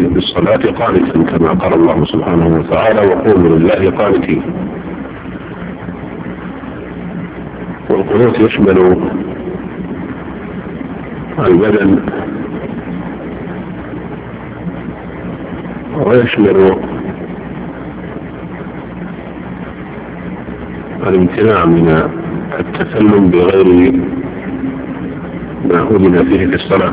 بالصلاة قانتا كما قال الله سبحانه وتعالى وقوموا لله قانتين. والقنوت يشمل البدن ويشمل الامتناع من التكلم بغير ما أذن فيه في الصلاة.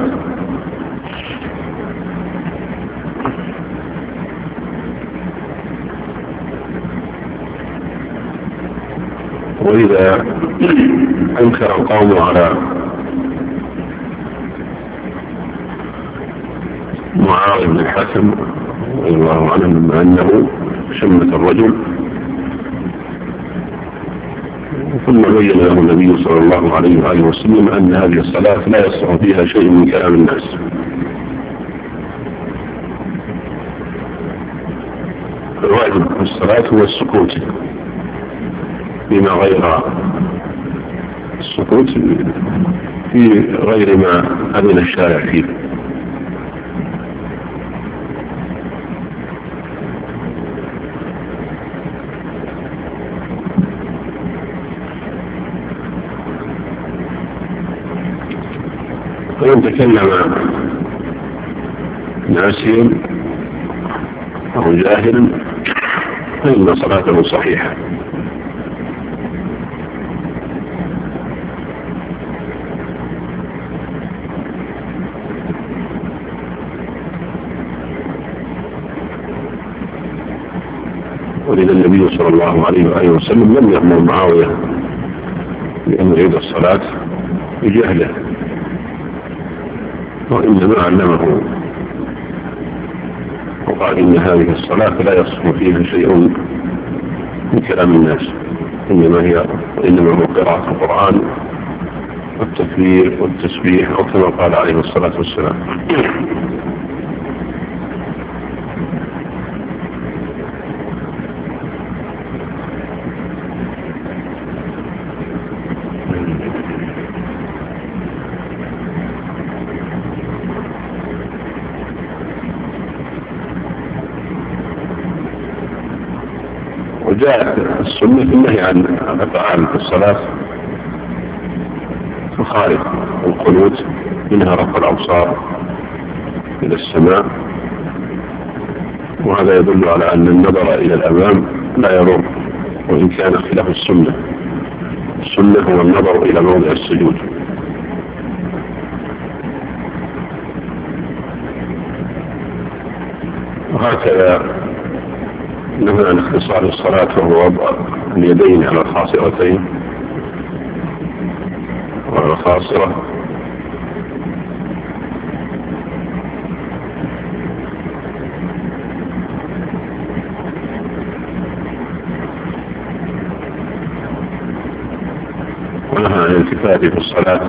وإذا أنكر القوم على معاذ بن الحكم رضي الله عنه مما أنه شمت الرجل، ثم بين له النبي صلى الله عليه وآله وسلم أن هذه الصلاة لا يصح فيها شيء من كلام الناس. الواجب في الصلاة هو السكوت بما غير السكوت في غير ما أذن الشارع فيه. فإن تكلم ناسيا أو جاهل فإن صلاته صحيحة. ولذا النبي صلى الله عليه وآله وسلم لم يأمر معاوية بأن يعيد الصلاة بجهله، وإنما علمه وقال إن هذه الصلاة لا يصح فيها شيء من كلام الناس، إنما هو قراءة القرآن والتكبير والتسبيح، أو كما قال عليه الصلاة والسلام. وجاء السنة النهي عن الأفعال في الصلاة خارج القنوت، منها رفع الأبصار إلى السماء، وهذا يدل على أن النظر إلى الأمام لا يضر وإن كان خلاف السنة. السنة هو النظر إلى موضع السجود. وهكذا نهى عن اختصار الصلاة وهو وضع اليدين على الخاصرتين وعلى الخاصرة، ونهى عن الالتفات في الصلاة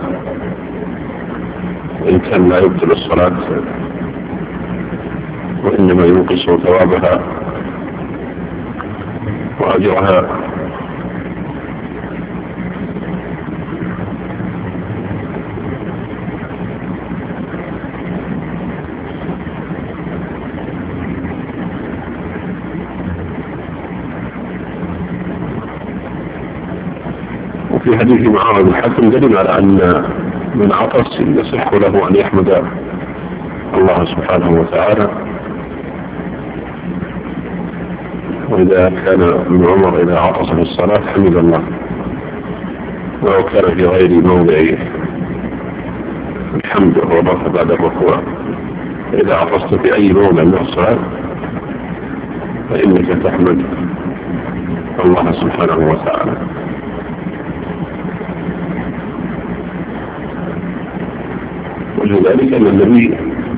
وإن كان لا يبطل الصلاة وإنما ينقص ثوابها وأجرها. وفي حديث معاذ بن الحكم دليل على أن من عطس يصح له أن يحمد الله سبحانه وتعالى. وإذا كان ابن عمر إذا عطس في الصلاة حمد الله، ولو كان في غير موضع الحمد والرفع بعد الركوع، إذا عطست في أي موضع من الصلاة فإنك تحمد الله سبحانه وتعالى. ولذلك أن النبي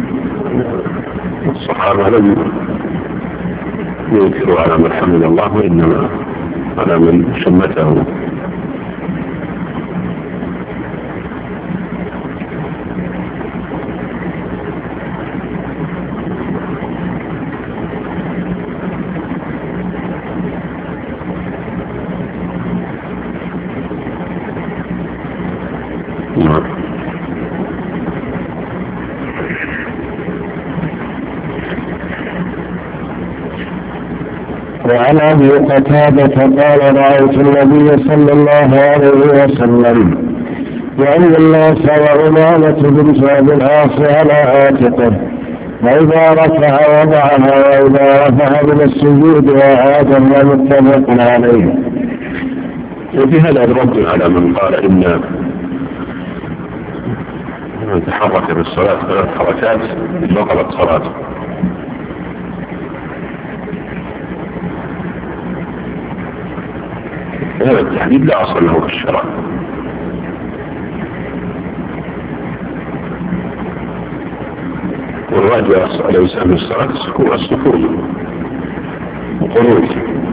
الصحابة لم ينكروا على من حمد الله، وإنما على من شمته. وعن أبي قتادة قال رأيت النبي صلى الله عليه وسلم يعني الناس وأمامة بنت أبي العاص على عاتقه، وإذا رفع وضعها وإذا رفع من السجود وآدم متفق عليه. وفي هذا الرد على من قال إن من تحرك في الصلاة 3 حركات بطلت صلاته. هذا التحديد لا أصل له في الشرع، والواجب على وسائل الصلاة السكون وقنوت،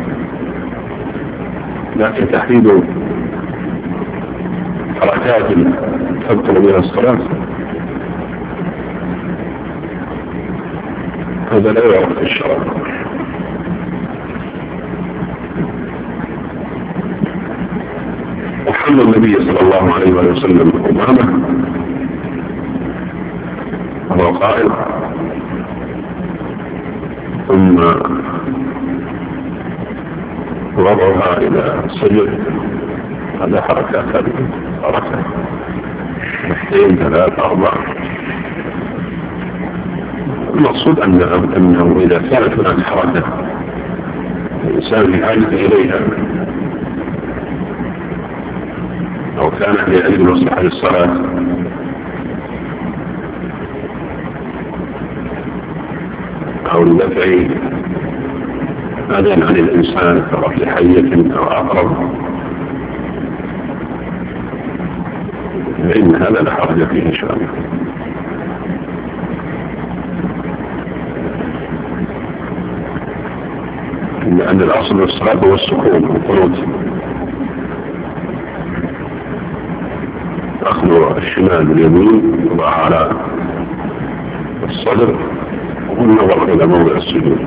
لكن تحديد حركات تبطل بها الصلاة هذا لا يعرف في الشرع. وحمل النبي صلى الله عليه وسلم أمامه وهو قائل، ثم وضعها إلى السجد، هذا حركات، هذه حركات 2 3 4. المقصود أنه إذا كانت هناك حركة الإنسان في حاجة إليها أو كانت لأجل مصلحة الصلاة أو لدفع أذى عن الإنسان كرفع حية أو أقرب، فإن هذا لا حرج فيه إن شاء الله. لأن الأصل الصلاة هو السكون والقنوت، أخذ الشمال واليمين يضع على الصدر والنظر إلى موضع السجود.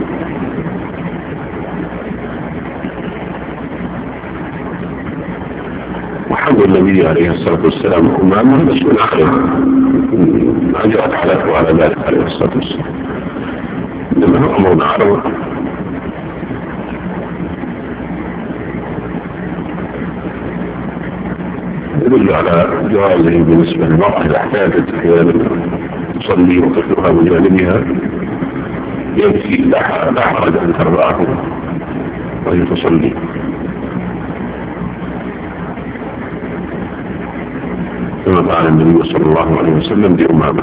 وحمد النبي عليه الصلاة والسلام أمامه مسؤول عنه، ما جرت حالته على ذلك عليه الصلاة والسلام، إنما هو أمر عرض يدل على جوازه بالنسبة للمرأة إذا احتاجت أحيانا تصلي وطفلها بجانبها يمشي، لا حرج أن ترضعه وهي تصلي. كما فعل النبي صلى الله عليه وسلم بأمامه.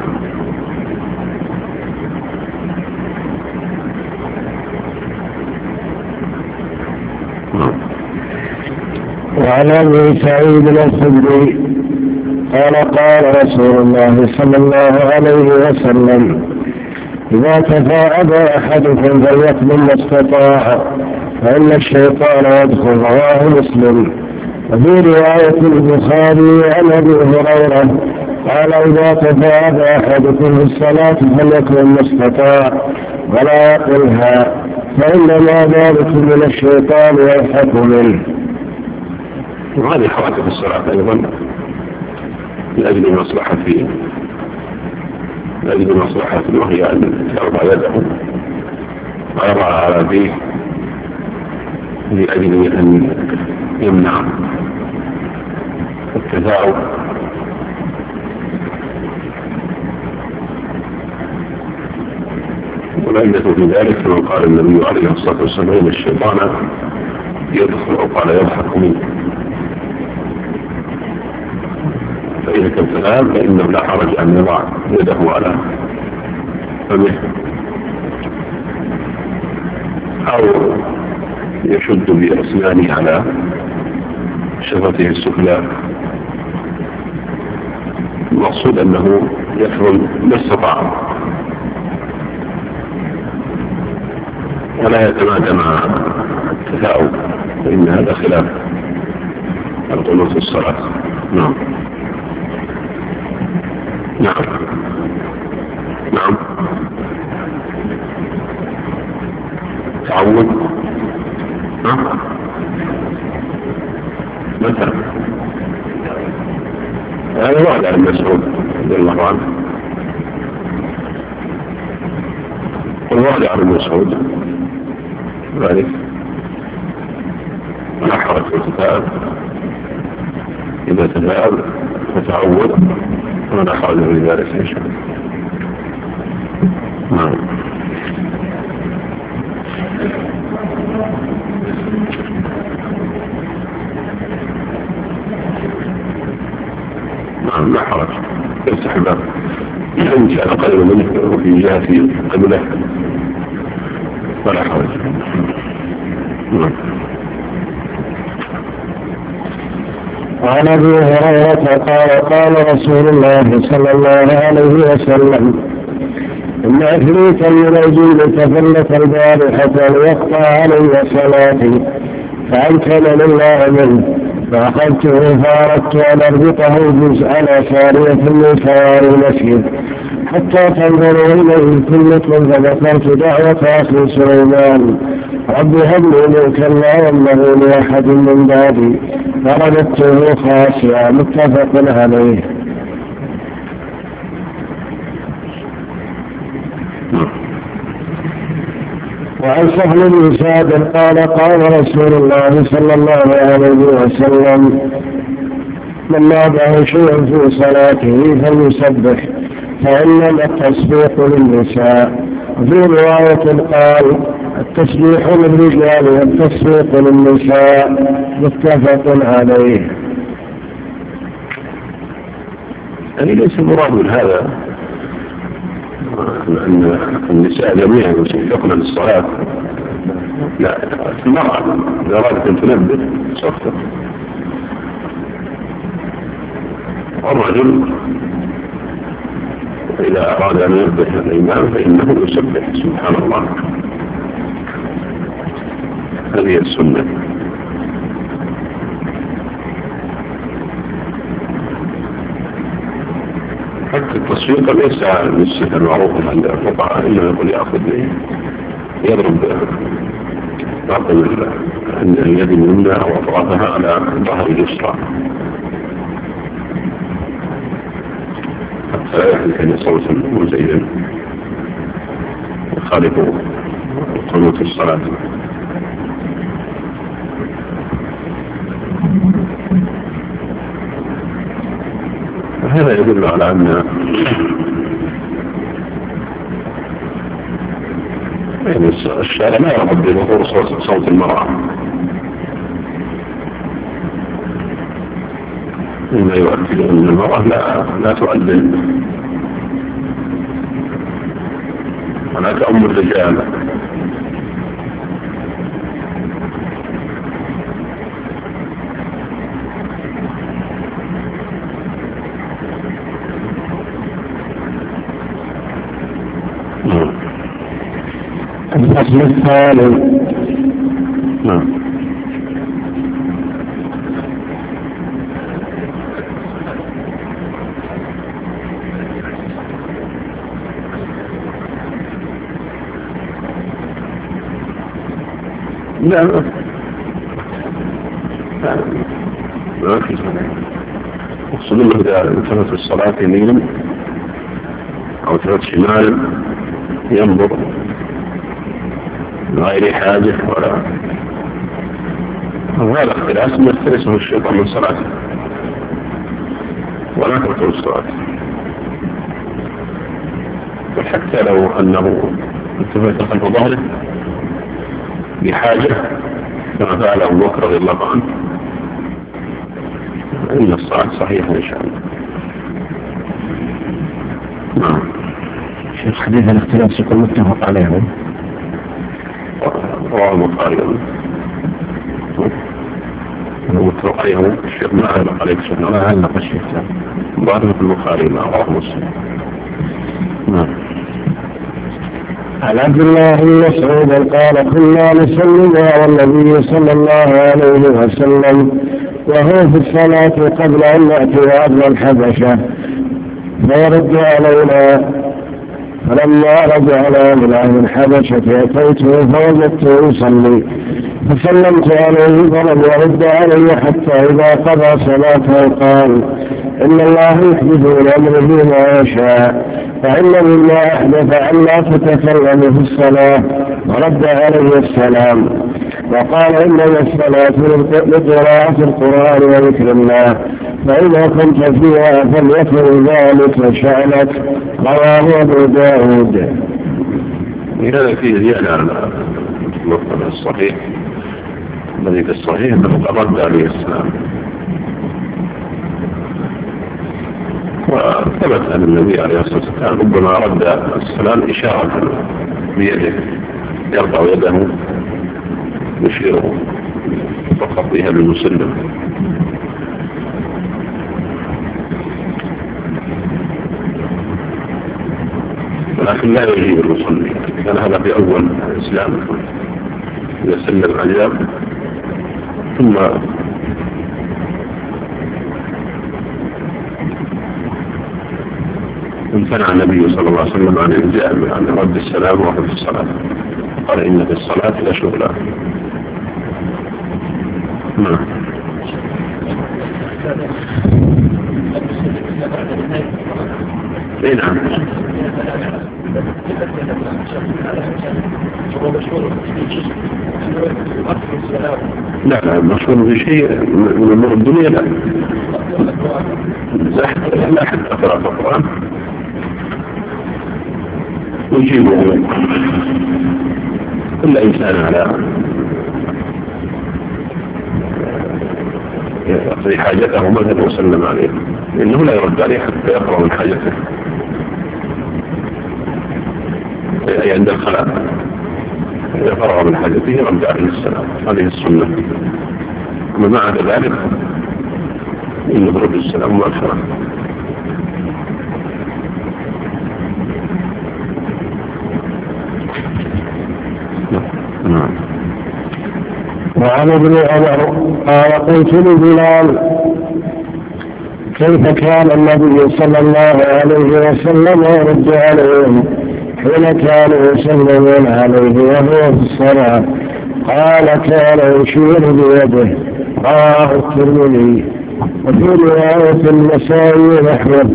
وعن أبي سعيد الخدري قال قال رسول الله صلى الله عليه وسلم إذا تفاعل أحدكم فليقبل ما استطاع فإن الشيطان يدخل. رواه مسلم. وفي رواية البخاري عن أبي هريرة قال إذا تفاعل أحدكم في الصلاة فليقبل ما استطاع ولا يقلها فإنما ذلك من الشيطان يضحك منه. وهذه حركة الصلاة أيضا لأجل مصلحة وهي أن يرفع يده ويضع على فيه لأجل أن يمنع التثاؤب. والعلة في ذلك كما قال النبي عليه الصلاة والسلام إن الشيطان يدخل أو قال يضحك منه، فإذا كان تنام فإنه لا حرج أن يضع يده على فمه أو يشد بأسنانه على شفته السفلى. المقصود أنه يفعل ما استطاع ولا يتمادى مع التثاؤب، فإن هذا خلاف القنوت في الصلاة. نعم نعم نعم. تعود مثلا هذا وعد على المسعود رضي الله عنه، والوعد على المسعود ذلك لا حرج وتتاب إذا تتاب فتعود ولا حرج في ذلك إن شاء الله. نعم لا حرج استحباب إن كان قريبا منه وفي جهة قبله فلا حرج. وعن ابي هريره قال قال رسول الله صلى الله عليه وسلم ان عفريتا من الجن تفلت البارحه ليقطع علي صلاتي فامكنني الله منه فاخذته فاردت ان اربطه جزء على ساريه من سواري المسجد حتى تنظروا اليه كلكم فذكرت دعوه اخي سليمان رب هب لي ملكا لا ينبغي لاحد من بعدي فرددته خاشعا متفق عليه. وعن سهل بن سعد قال قال رسول الله صلى الله عليه وسلم من نابه شيئا في صلاته فليسبح فإنما التسبيح للنساء. وفي رواية قال التسبيح للرجال والتسبيح للنساء متفق عليه. يعني ليس المراد من هذا أن النساء جميعا يسبحن للصلاة، لا، المرأة إذا أرادت أن تنبه صفت، والرجل إذا أراد أن ينبه الإمام فإنه يسبح سبحان الله. هذه السنة. حتى التصفيق ليس للسفر معروفا عند الفقهاء، إنه يقول يأخذ يضرب اليد اليمنى أو أطرافها على ظهر اليسرى حتى لا يحدث صوتا مزيدا يخالف قنوت الصلاة. هذا يدل على أن الشارع لا يرغب بظهور صوت المرأة، مما يؤكد أن المرأة لا تؤذن ولا تأم الرجال. الفصل الثالث. لا ما في اقصد انه اذا التفت الصلاة يمينا او التفت شمالا ينظر غير حاجة ولا هذا اختلاس ما يختلسه الشيطان من صلاته ولا تبطل الصلاة. وحتى لو أنه التفت خلف ظهره بحاجة كما فعل أبو بكر رضي الله عنه إن الصلاة صحيحة إن شاء الله. نعم. شيخ حديث الاختلاس يكون متفق عليه رواه البخاري متفق عليه الشيخ ما علق عليه سنة لا علق الشيخ ظاهر في البخاري ما رواه مسلم. نعم. عن عبد الله بن مسعود قال كنا نصلي مع النبي صلى الله عليه وسلم وهو في الصلاة قبل أن نأتي وأبنى الحبشة فيرد علينا، فلما رجعنا من أهل الحبشة أتيته فوجدته يصلي فسلمت عليه فلم يرد علي حتى إذا قضى صلاته قال إن الله يحدث من أمره ما يشاء فإن مما أحدث أن لا تتكلم في الصلاة ورد عليه السلام. وقال إنما الصلاة لقراءة القرآن وذكر الله فإذا كنت فيها فليكن ذلك شأنك. رواه أبو داود. هذا فيه زيادة على المطلب الصحيح الذي في الصحيح أنه رد عليه السلام، وثبت أن النبي عليه الصلاة والسلام ربما رد السلام إشارة بيده، يرفع يده يشيره فقط بها للمسلم. ولكن لا يجيب المصلي، كان هذا في أول الإسلام إذا سلم أجاب ثم امتنع النبي صلى الله عليه وسلم عن الإجابة عن رد السلام وهو في الصلاة، قال إن في الصلاة لا شغل. نعم. اي نعم. لا مشهور في شيء من امور الدنيا، لا لا حتى قراءة القرآن يجيبه كل إنسان على يقضي حاجته مثلا وسلم عليه، إنه لا يرد عليه حتى يقرأ من حاجته أي عند الخلاء، إذا فرغ من حاجته رد عليه السلام. هذه السنة. أما مع ذلك إنه رد السلام مؤخرا. نعم. وعن ابن عمر قال قلت لبلال كيف كان النبي صلى الله عليه وسلم يرد عليهم حين كانوا يسلمون عليه وهو في الصلاة؟ قال كان يشير بيده. رواه الترمذي. وفي رواية النسائي نحوه.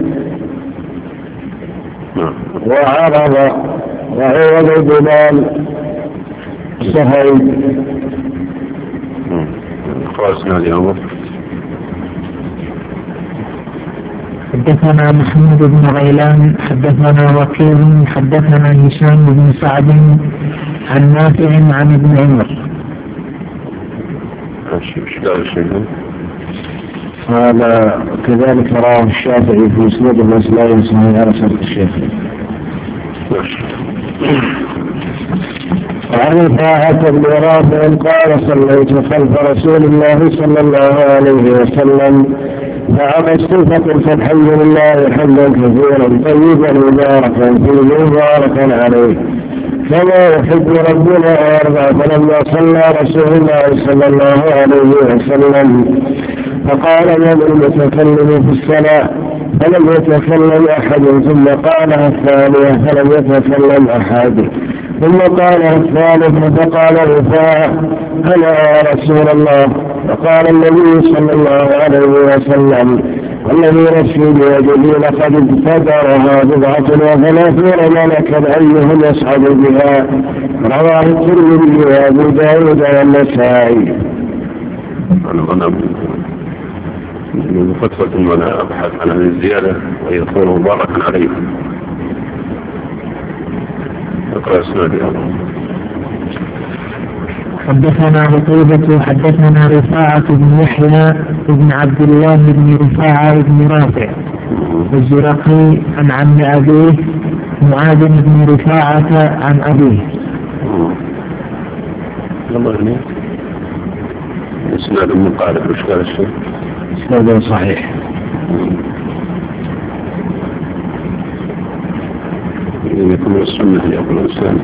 وعرض وعوض بلال سهيل. خلصنا اليوم. حدثنا محمود بن غيلان حدثنا وكيل حدثنا هشام بن سعد عن نافع عن ابن عمر. هذا كذلك رواه الشافعي في مسند المسائل صحيح على شرط الشيخ. وعن رفاعة بن رافع قال صليت خلف رسول الله صلى الله عليه وسلم فعمست فقلت الحمد لله حمدا كثيرا طيبا مباركا فيه مباركا عليه كما يحب ربنا ويرضى. فلما صلى رسول الله صلى الله عليه وسلم فقال من المتكلم في الصلاة؟ فلم يتكلم أحد. ثم قالها الثانية فلم يتكلم أحد. ثم قالها الثالثة فقال رفاعة أنا يا رسول الله. فقال النبي صلى الله عليه وسلم والذي نفسي بيده لقد ابتدرها 37 ملكا أيهم يصعد بها. رواه الترمذي وأبو داود والنسائي. من فترة وأنا أبحث عن هذه الزيادة ويكون مباركا عليه. اقرأ اسنادي. حدثنا قتيبة حدثنا رفاعة بن يحيى بن عبد الله بن رفاعة بن رافع الزرقي عن عم أبيه معاذ بن رفاعة عن أبيه. اسناد مقارب مشكلة الشيء. اسناد صحيح. يكون السنة يقول الإنسان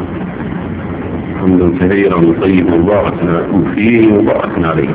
حمدا كثيرا طيبا مباركا فيه مباركا عليه.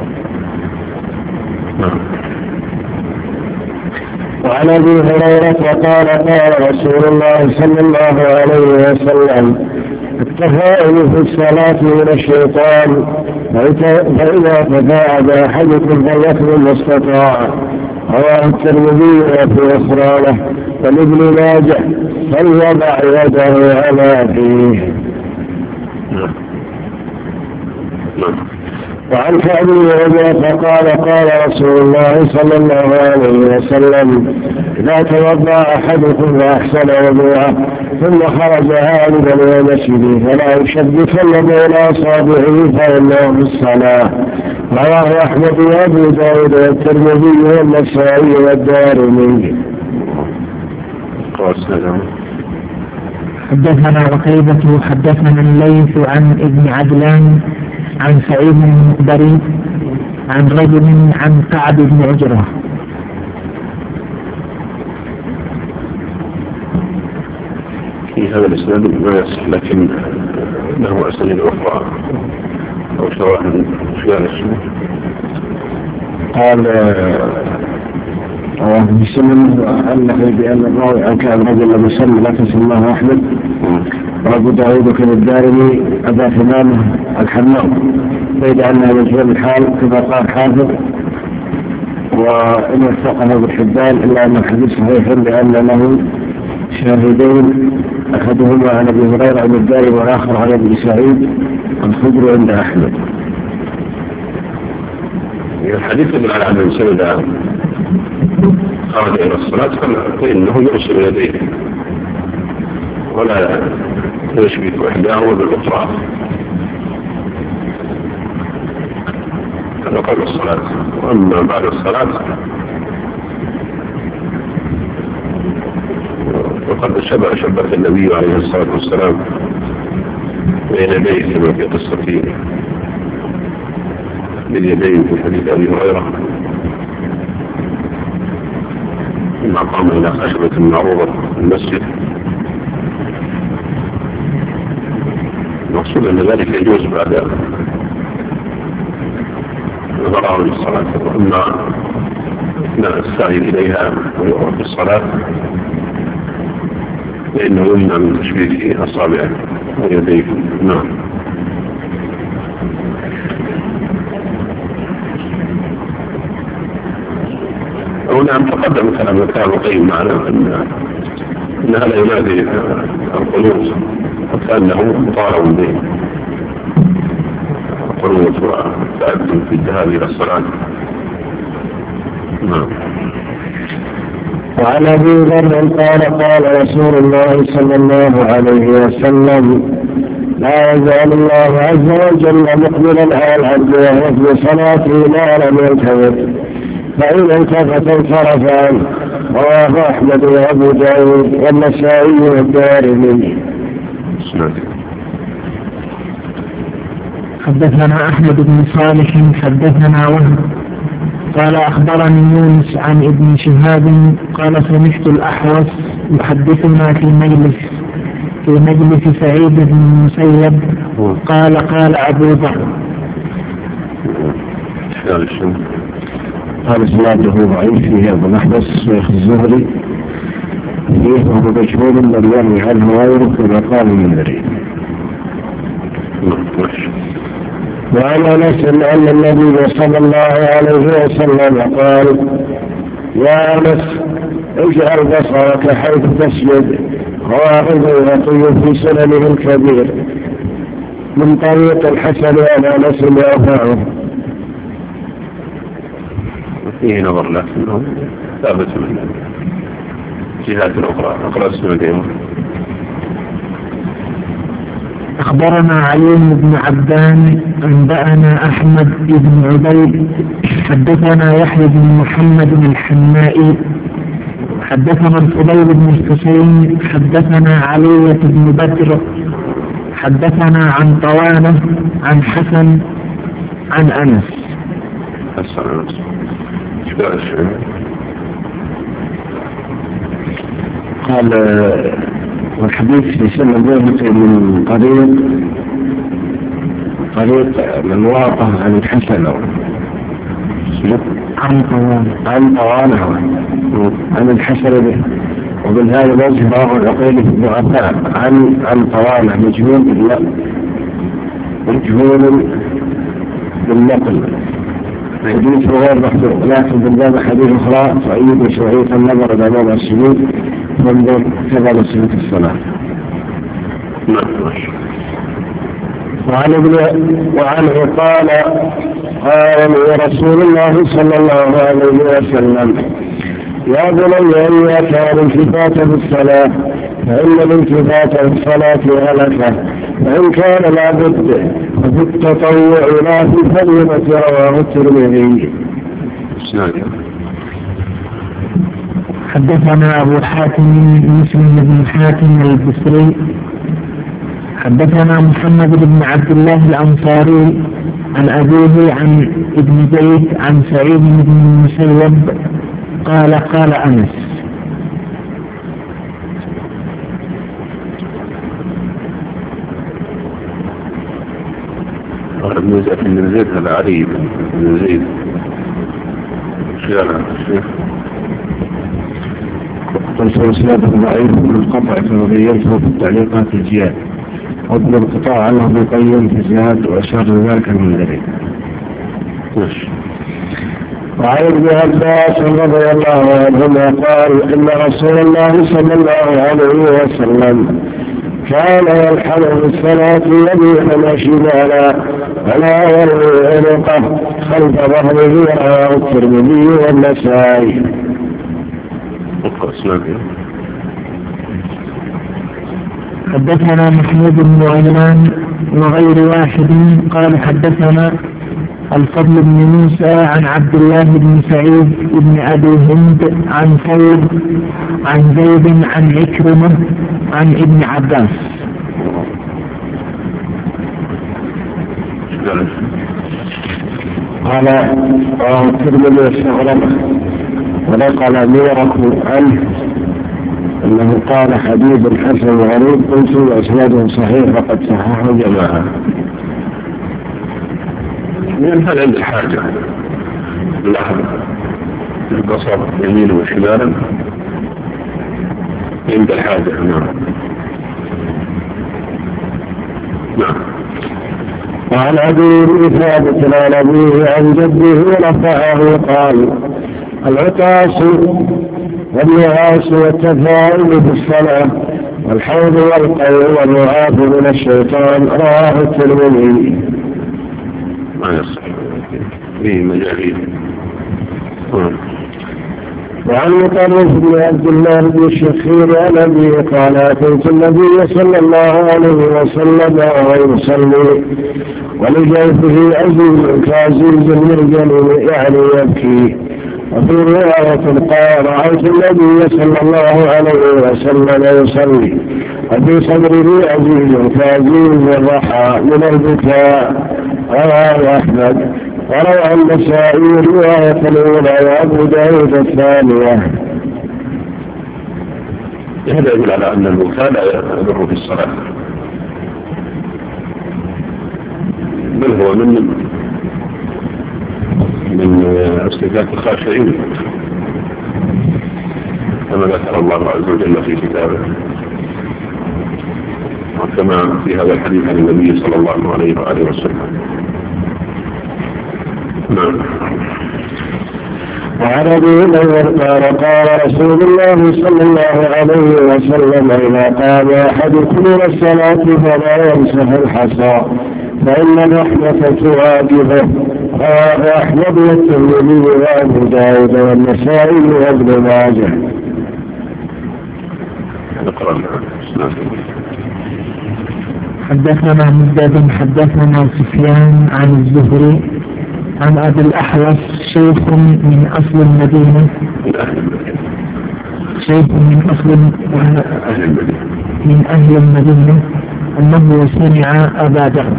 وعن ابي هريره قال قال رسول الله صلى الله عليه وسلم التفاؤل في الصلاه من الشيطان فاذا تفاعل احدكم فليكن ما استطاع. رواه الترمذي وفي اخرانه. ولابن ماجه فليضع يده على فيه. وعن كعب بن عجرة قال قال رسول الله صلى الله عليه وسلم إذا توضأ أحدكم فأحسن وضوءه ثم خرج عامدا إلى مسجده فلا يشبكن بين أصابعه فإنه في الصلاة. رواه أحمد وأبو داود والترمذي والنسائي والدارمي. حدثنا وقيبة حدثنا الليث عن ابن عدلان عن سعيد المقبري عن رجل عن كعب بن عجرة. في هذا الإسناد ما يصح لكن له أسانيد أخرى أو شواهد خلال السنة. قال بسلم أنه بأن الراوي عن كعب رجل لم يسمى لا تسماه أحمد وأبو داود وكان الدارمي أبا ثمامة الحمام بيد أنها مجهول الحال كما قال حافظ وإن وثقه ابن حبان إلا أن الحديث صحيح لأن له شاهدين أحدهما عن أبي هريرة عن الدارمي والآخر عن أبي سعيد الخضر عند أحمد. الحديث يدل على أن الإنسان إذا خرج إلى الصلاة فإنه يرسل يديه ولا يشبك إحداهما بالأخرى. هذا قبل الصلاة. وأما بعد الصلاة وقد شبك النبي عليه الصلاة والسلام بين يديه كما في قصة باليدين في حديث أبي هريرة لما قام إلى خشبة معروضة في المسجد. المقصود أن ذلك يجوز بعد نظره للصلاة. وأما أثناء السعي إليها في الصلاة فإنه يمنع من تشبيك أصابعه ويديه. نعم. هنا تقدم كلام القيم معنا أن هذا ينادي القنوت حتى أنه مطالب به القنوت والتأدب في الذهاب إلى الصلاة. نعم. وعن أبي ذر قال قال رسول الله صلى الله عليه وسلم لا يزال الله عز وجل مقبلا على العبد وهو في صلاته ما لم يلتفت فإن التفت انصرف عنه. رواه أحمد وأبو داود والنسائي والدارمي. حدثنا أحمد بن صالح حدثنا وهب قال أخبرني يونس عن ابن شهاب قال سمعت الأحوص يحدثنا في مجلس سعيد بن المسيب قال قال أبو ذر قال إسناده ضعيف في هذا الأحدث شيخ الزهري فيه وهو مجهول لم يروي عنه غيره كما قال المنذري. وعن أنس أن النبي صلى الله عليه وسلم قال يا أنس اجعل بصرك حيث تسجد. رواه البيهقي في سننه الكبير من طريق الحسن عن أنس يرفعه. فيه نظر لكنه ثابت من جهات أخرى. أقرأ السنة. أخبرنا علي بن عبدان أنبأنا أحمد بن عبيد حدثنا يحيى بن محمد الحنائي حدثنا الفضيل بن الحسين حدثنا علية بن بدر حدثنا عن طوانة عن حسن عن أنس. قال والحديث في سنة البيهقي من طريق من واقع عن الحسن عن طوانة عن الحسن به ومن هذا الوجه رواه العقيلي في الضعفاء عن طوانة مجهول بالنقل حديث غير محفوظ لكن بالباب حديث أخرى تؤيد مشروعية النظر إلى موضع السجود منذ كبر صفة الصلاة. وعنه قال لي رسول الله صلى الله عليه وسلم يا بني إياك والالتفات بالصلاة فإن الالتفات بالصلاة هلكة فإن كان لابد ففي التطوع لا في الفريضة رواه الترمذي. حدثنا أبو حاتم مسلم بن حاتم البصري حدثنا محمد بن عبد الله الأنصاري عن أبيه عن ابن زيد عن سعيد بن المسيب قال قال أنس ابن زيد هذا علي بن زيد قلت رسالة ضعيف من قطع فغيرته في التعليقات الجياد وابن القطاع عنه بقيم في زياد وأشار ذلك المنذرين. وعن ابن عباس رضي الله عنهما قال إن رسول الله صلى الله عليه وسلم كان يلحن بالصلاة يمينا وشمالا ولا يروي عنقه خلف ظهره رواه الترمذي والنسائي. حدثنا محمود بن غيلان وغير واحد قال حدثنا الفضل بن موسى عن عبد الله بن سعيد بن أبي هند عن ثور عن زيد عن عكرمة عن ابن عباس. قال الترمذي استغرب ونقل أميره عنه أنه قال حديث حسن غريب قلت وأسناده صحيح فقد صححه جماعة. من هذا عند الحاجة اللحظة البصر يمين وشمالا عند الحاجة. نعم. وعن أبي ثابت عن أبيه عن جده رفعه قال العطاس والنعاس والتفاؤل في الصلاة والحوض والقول والرعاف من الشيطان رواه الترمذي. ما يصح فيه مجالين. وعن مطرف بن عبد الله بن الشخير عن أبيه قال أتيت النبي صلى الله عليه وسلم وهو يصلي ولجوفه عزيز كعزيز المرجل يعني يبكي. وفي رواية قال رأيت النبي صلى الله عليه وسلم يصلي وفي صدره عزيز كعزيز الرحى من البكاء رواه أحمد وروى النسائي الرواية الأولى وأبو داود الثانية. هذا يدل على أن البكاء لا يضر في الصلاة بل هو من استهلاك الخاشعين كما ذكر الله عز وجل في كتابه وكما في هذا الحديث عن النبي صلى الله عليه وآله وسلم. نعم. وعن أبي هريرة قال رسول الله صلى الله عليه وسلم إذا قام أحدكم إلى الصلاة فلا يمسح الحصى فإن الرحمة تواجبه رواه أحمد والترمذي وأبو داود والنسائي وابن ماجه. حدثنا مسدد حدثنا سفيان عن الزهري عن أبي الأحوص شيخ من أصل المدينة من أهل المدينة أنه سمع أبا ذر.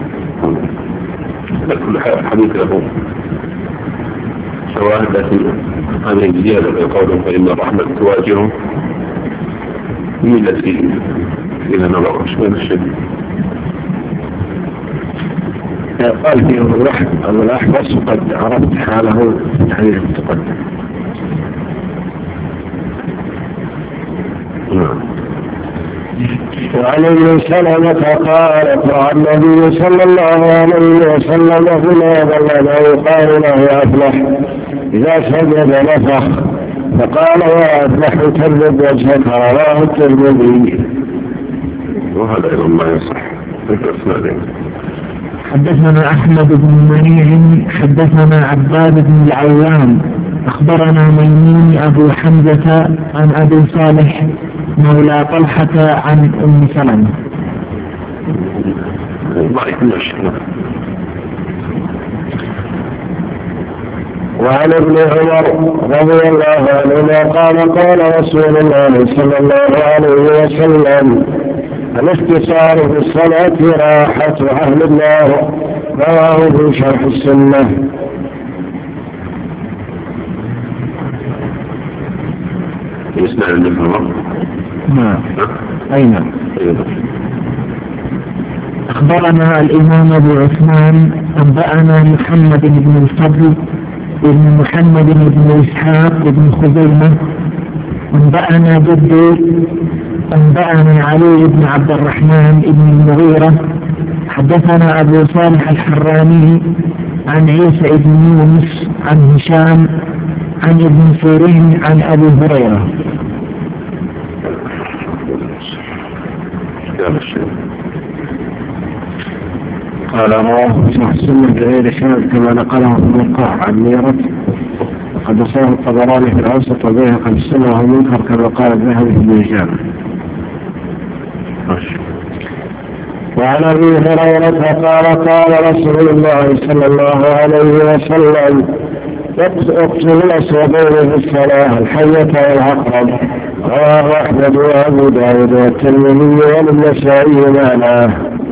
كل حديث له شواهد لكن هذه الزيادة في قوله فإن الرحمة تواجهه هي التي إذا نظر شوية الشديد قال فيه الأحوص قد عرفت حاله في الحديث المتقدم. وعن ابن سلمة قال رأى النبي صلى الله عليه وسلم غلاما له يقال له أفلح إذا سجد نفخ فقال يا أفلح كذب وجهك رواه الترمذي. وهذا أيضا ما يصح في الأسناد حدثنا أحمد بن منيع حدثنا عباد بن العوام أخبرنا ميمون أبو حمزة عن أبي صالح مولى طلحة عن أم سلمة. وعن ابن عمر رضي الله عنهما قال رسول الله صلى الله عليه وسلم: الاختصار في الصلاة راحة أهل النار. رواه في شرح السنة. يسمع ابن عمر؟ نعم. أين؟ أخبرنا الإمام أبو عثمان أنبأنا محمد بن الفضل بن محمد بن إسحاق بن خزيمة أنبأنا جدي أنبأنا علي بن عبد الرحمن بن المغيرة حدثنا أبو صالح الحراني عن عيسى بن يونس عن هشام عن ابن سيرين عن أبي هريرة. قال رواه شرح السنة بغير شاذ كما نقله في الوقاع عن ميرة وقد صار الطبراني في الأوسط وبيهقي في السنة وهو منكر كما قال الذهبي في الإجابة. وعن أبي هريرة قال رسول الله صلى الله عليه وسلم: اقتل الأسودين في الصلاة الحية والعقرب. رواه أحمد وأبو داود والترمذي والنسائي معناه.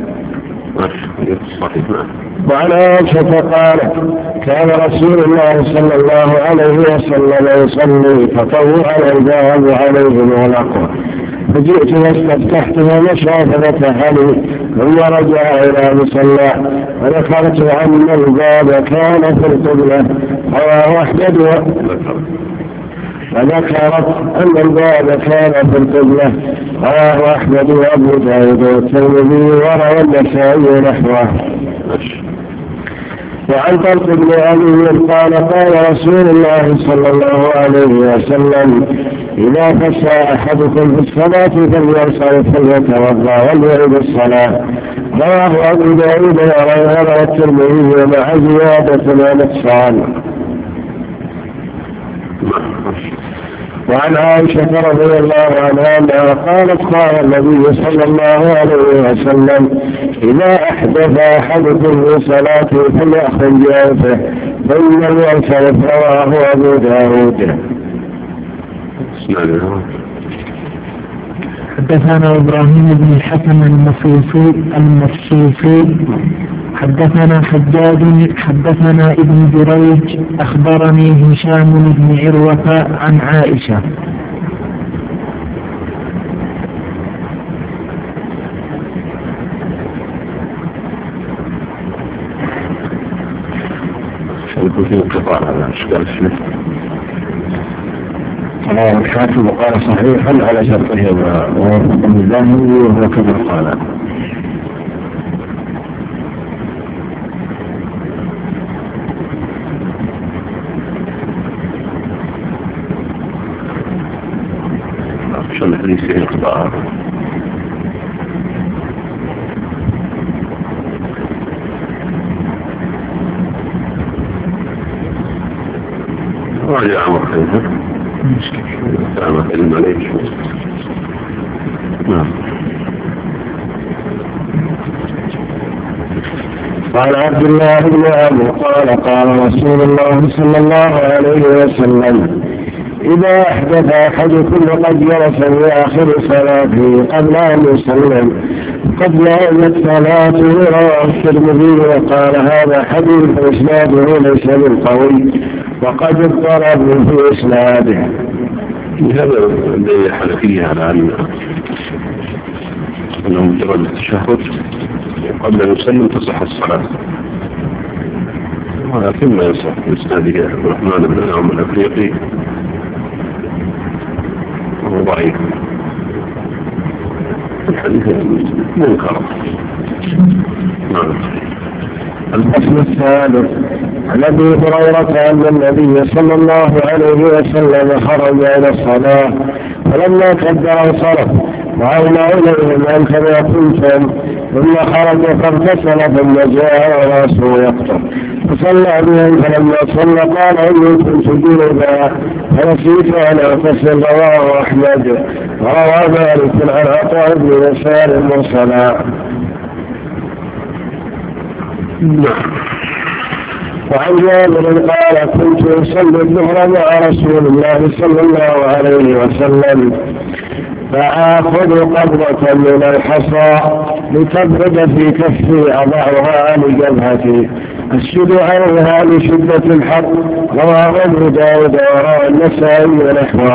وعن عائشة قالت: كان رسول الله صلى الله عليه وسلم يصلي تطوعا الذهب عليه الغلق، فجئت واستفتحت ومشى ففتحني ثم رجع إلى مصلاه وذكرت أن الباب كان في القبلة. رواه أحمد وذكرت أن الباب كان في القبلة. رواه أحمد وأبو داود والترمذي وروى النسائي نحوه. وعن طلق بن علي قال رسول الله صلى الله عليه وسلم: إذا خشى أحدكم في الصلاة فلينصرف فليتوضأ وليعد الصلاة. رواه أبو داود ورواه الترمذي مع زيادة ونقصان. وعن عائشة رضي الله عنها أنها قالت: قال النبي صلى الله عليه وسلم: إذا أحدث أحدكم في صلاته فليأخذ بأنفه فإن ينصرف. رواه أبو داود. حدثنا إبراهيم بن الحسن المصوصي حدثنا حجاج حدثنا ابن جريج أخبرني هشام بن عروة عن عائشة الحاكم قال صحيحا على شرطهما ووفق الله وهو كما قال. عشان الحديث فيه انقطاع. راجع عمر خيزة سلامة علم عليك. نعم. قال عبد الله بن عمرو قال رسول الله صلى الله عليه وسلم: إذا أحدث أحدكم وقد جلس في آخر صلاته قبل أن يسلم قد لأن صلاته. رواه الترمذي وقال: هذا حديث إسناده ليس بالقوي وقد اضطرب في إسناده. هذا دليل حنفية على أنه مجرد التشهد قبل أن يسلم تصح الصلاة، ولكن ما يصح بإسناده عبد الرحمن بن نعم الأفريقي وهو ضعيف. الحديث منكر. نعم. الفصل الثالث: عن أبي هريرة أن النبي صلى الله عليه وسلم خرج إلى الصلاة فلما كبر انصرف وأولى إليهم أن كما قلتم ثم خرج فاغتسل ثم جاء وراسه يقطر فصلى بهم فلما صلى قال إني كنت جنبا فنسيت أن أغتسل. رواه أحمد وروى ذلك عن عطاء بن يسار مرسلا. وعن جابر قال كنت أصلي الظهر مع رسول الله صلى الله عليه وسلم فآخذ قبضة من الحصى لتبرد في كفي أضعها لجبهتي أشد عليها لشدة الحر. رواه أبو داود ورواه النسائي ونحوه.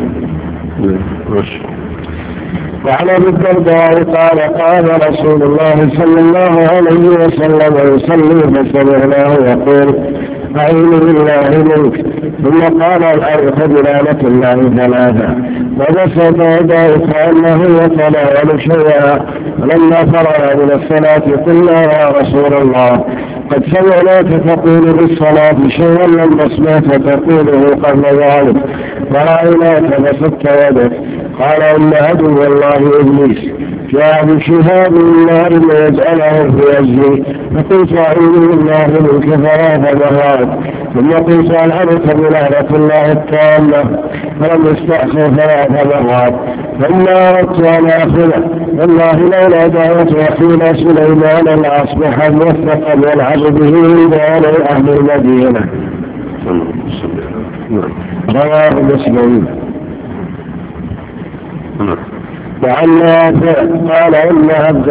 وعن ابي الدرداء قال قال رسول الله صلى الله عليه وسلم يصلي فسمعناه يقول أعوذ بالله منك ثم قال الأرض بلعنة الله ثلاثة وبسط يداه كأنه يتناول شيئا. ولما فرغ من الصلاة قلنا يا رسول الله قد سمعناك تقول بالصلاة شيئا لم نسمعك تقوله قبل ذلك ورأيناك بسطت يدك. قال إن عدو الله إبليس جاء بشهاب النار ليجعله في وجهي فقلت أعوذ بالله منك ثلاث مرات ثم قلت ألعنك بلعنة الله التامة فلم يستأخر ثلاث مرات ثم أردت أن آخذه والله لولا دعوة أخينا سليمان لأصبح موثقا يلعب به بين أهل المدينة. رواه مسلم. وعن نافع قال إن عبد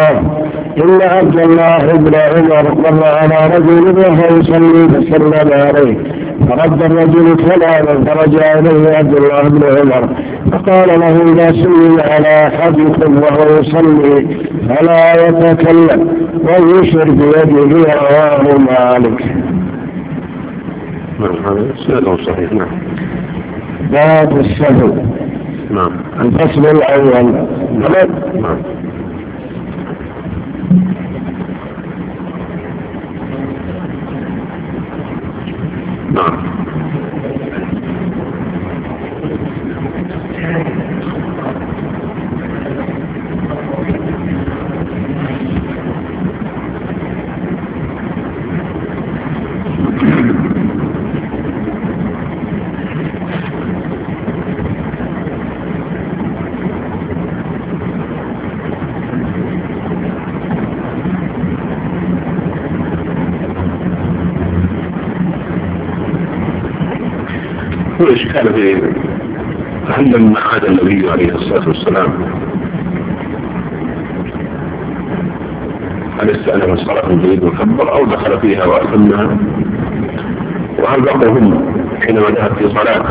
الله بن عمر مر على رجل وهو يصلي فسلم عليه فرد الرجل كلاما فرجع إليه عبد الله بن عمر فقال له إذا سلم على أحدكم وهو يصلي فلا يتكلم ويشر بيده. رواه مالك. هذا صحيح. نعم. باب السهو. نعم. الفصل الأول. نعم. نعم. هو إشكال في هل لما عاد النبي عليه الصلاة والسلام هل استأنف الصلاة الجديد وكبر أو دخل فيها وأتمها وهل بقوا هم حينما ذهب في صلاة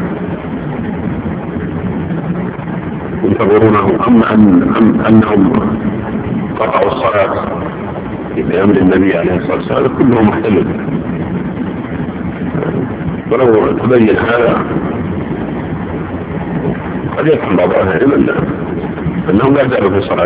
ينتظرونه أم أنهم قطعوا الصلاة بأمر النبي عليه الصلاة والسلام كله محتمل. ولو تبين هذا قد يفهم بعض أهل العلم أنهم لا زالوا في صلاة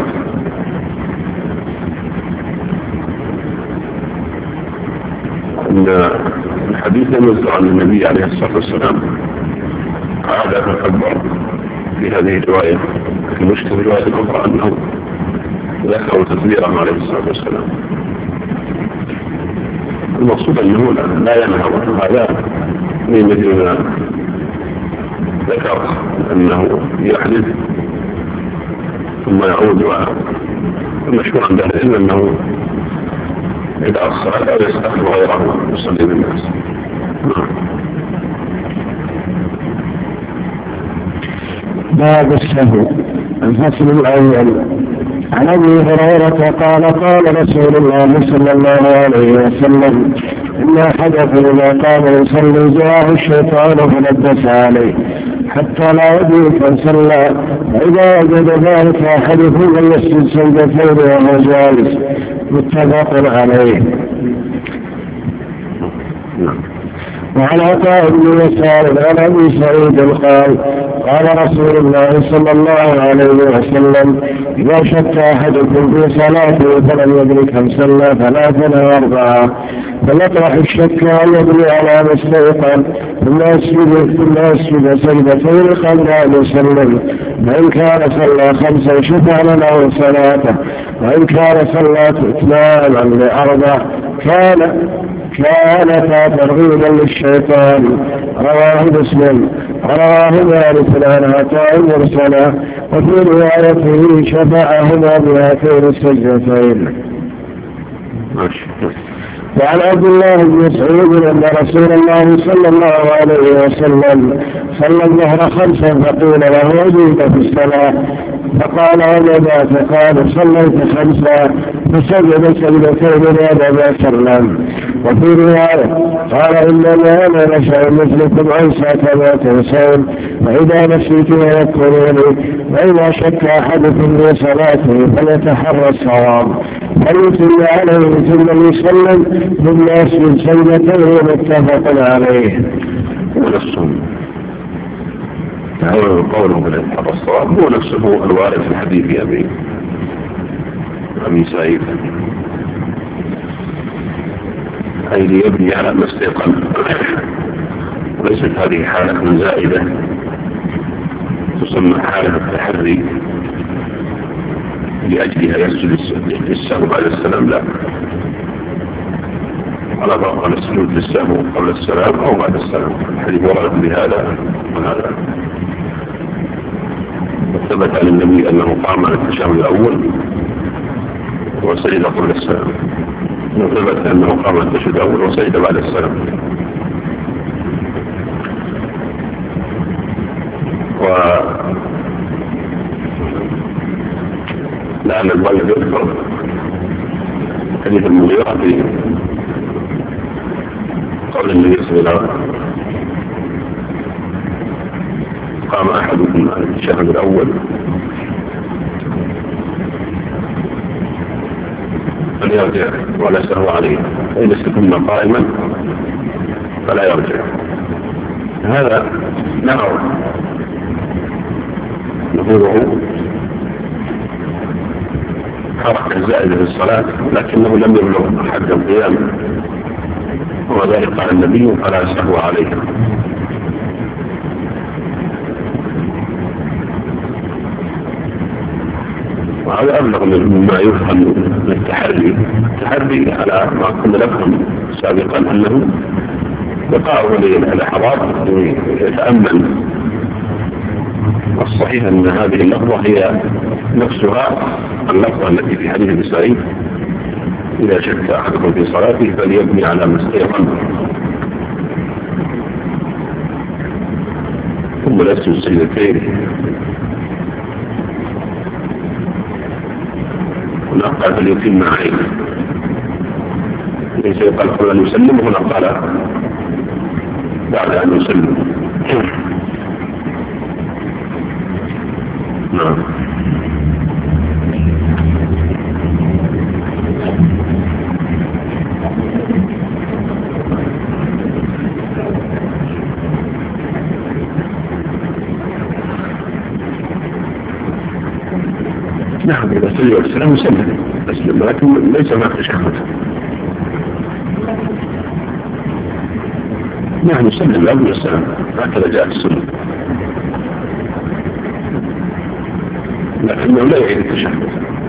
أن الحديث ينزل عن النبي عليه الصلاة والسلام عاد فكبر في هذه الرواية في مشكلة رواية الأخرى أنه ذكروا تكبيرا عليه الصلاة والسلام. المقصود أنه لا ينهى هذا من مثل ما ذكر أنه يحدث ثم يعود والمشهور عند العلم أنه يدعى الصلاة أو يستخدم غيره يصلي بالناس. باب السهو. الفصل الأول. عن أبي هريرة قال قال رسول الله صلى الله عليه وسلم إن أحدكم إذا قام يصلي جاءه الشيطان فلبس عليه حتى لا يدرك فصلى فإذا وجد ذلك أحدكم فليسجد سجدتين وهو جالس. متفق عليه. وعن عطاء بن يسار عن أبي سعيد قال قال رسول الله صلى الله عليه وسلم إذا شك أحدكم في صلاته فلم يدرك كم صلى 3 أو 4 فليطرح الشك ويبني على ما استيقن ثم يسجد سجدتين قبل أن يسلم فإن كان صلى 5 شفع له صلاته وإن كان صلى إتماما ل4 كانتا ترغيبا للشيطان. رواه مسلم. رواه مالك عن عطاء مرسلا وفي روايته شفعهما بهاتين السجدتين. وعن عبد الله بن مسعود أن رسول الله صلى الله عليه وسلم صلى الظهر 5 فقيل له أجيب في الصلاة فقال وماذا؟ فقال صليت 5 فسجد سجدتين وأبى سلم. وفي رواية قال إنما أنا نشأ مثلكم أنسى كما تنسون فإذا نسيت فذكروني وإذا شك أحدكم في صلاته فليتحرى الصواب فليتم عليه ثم يسلم ثم يسجد سجدتين متفق عليه. قوله بالإنحراف الصواب هو نفسه الوارد في حديث أبي سعيد أي ليبني على ما استيقن وليست هذه حالة زائدة تسمى حالة التحري لأجلها يسجد للسهو بعد السلام لا على ضغط السجود للسهو قبل السلام أو بعد السلام الحديث ورد بهذا وهذا. ثبت عن النبي أنه قام على التشهد الأول وسجد قبل السلام وثبت أنه قام على التشهد الأول وسجد بعد السلام. لأن الواجب يذكر حديث المغيرة في قول النبي صلى الله عليه وسلم قام أحدكم على التشهد الأول فليرجع ولا سهو عليه فإن استكن قائما فلا يرجع. هذا نعم نقوله حركة زائدة في الصلاة لكنه لم يبلغ حد القيام وذلك قال النبي فلا سهو عليه. وهذا أبلغ مما يفهم من التحري على ما كنا نفهم سابقا أنه بقاء للحظات يتأمل. الصحيح أن هذه اللحظة هي نفسها اللحظة التي في حديث ابي سعيد إذا شك أحدكم في صلاته فليبني على ما استيقن ثم يسجد السجدتين. هنا قال فليتم عليه ليس يقال قبل أن يسلم هنا قال بعد أن يسلم. نعم. نعم إذا سلم السلام يسلم لكن ليس ما تشهد. نعم يسلم لا بد السلام هكذا جاء السنة لكنه لا يعيد التشهد.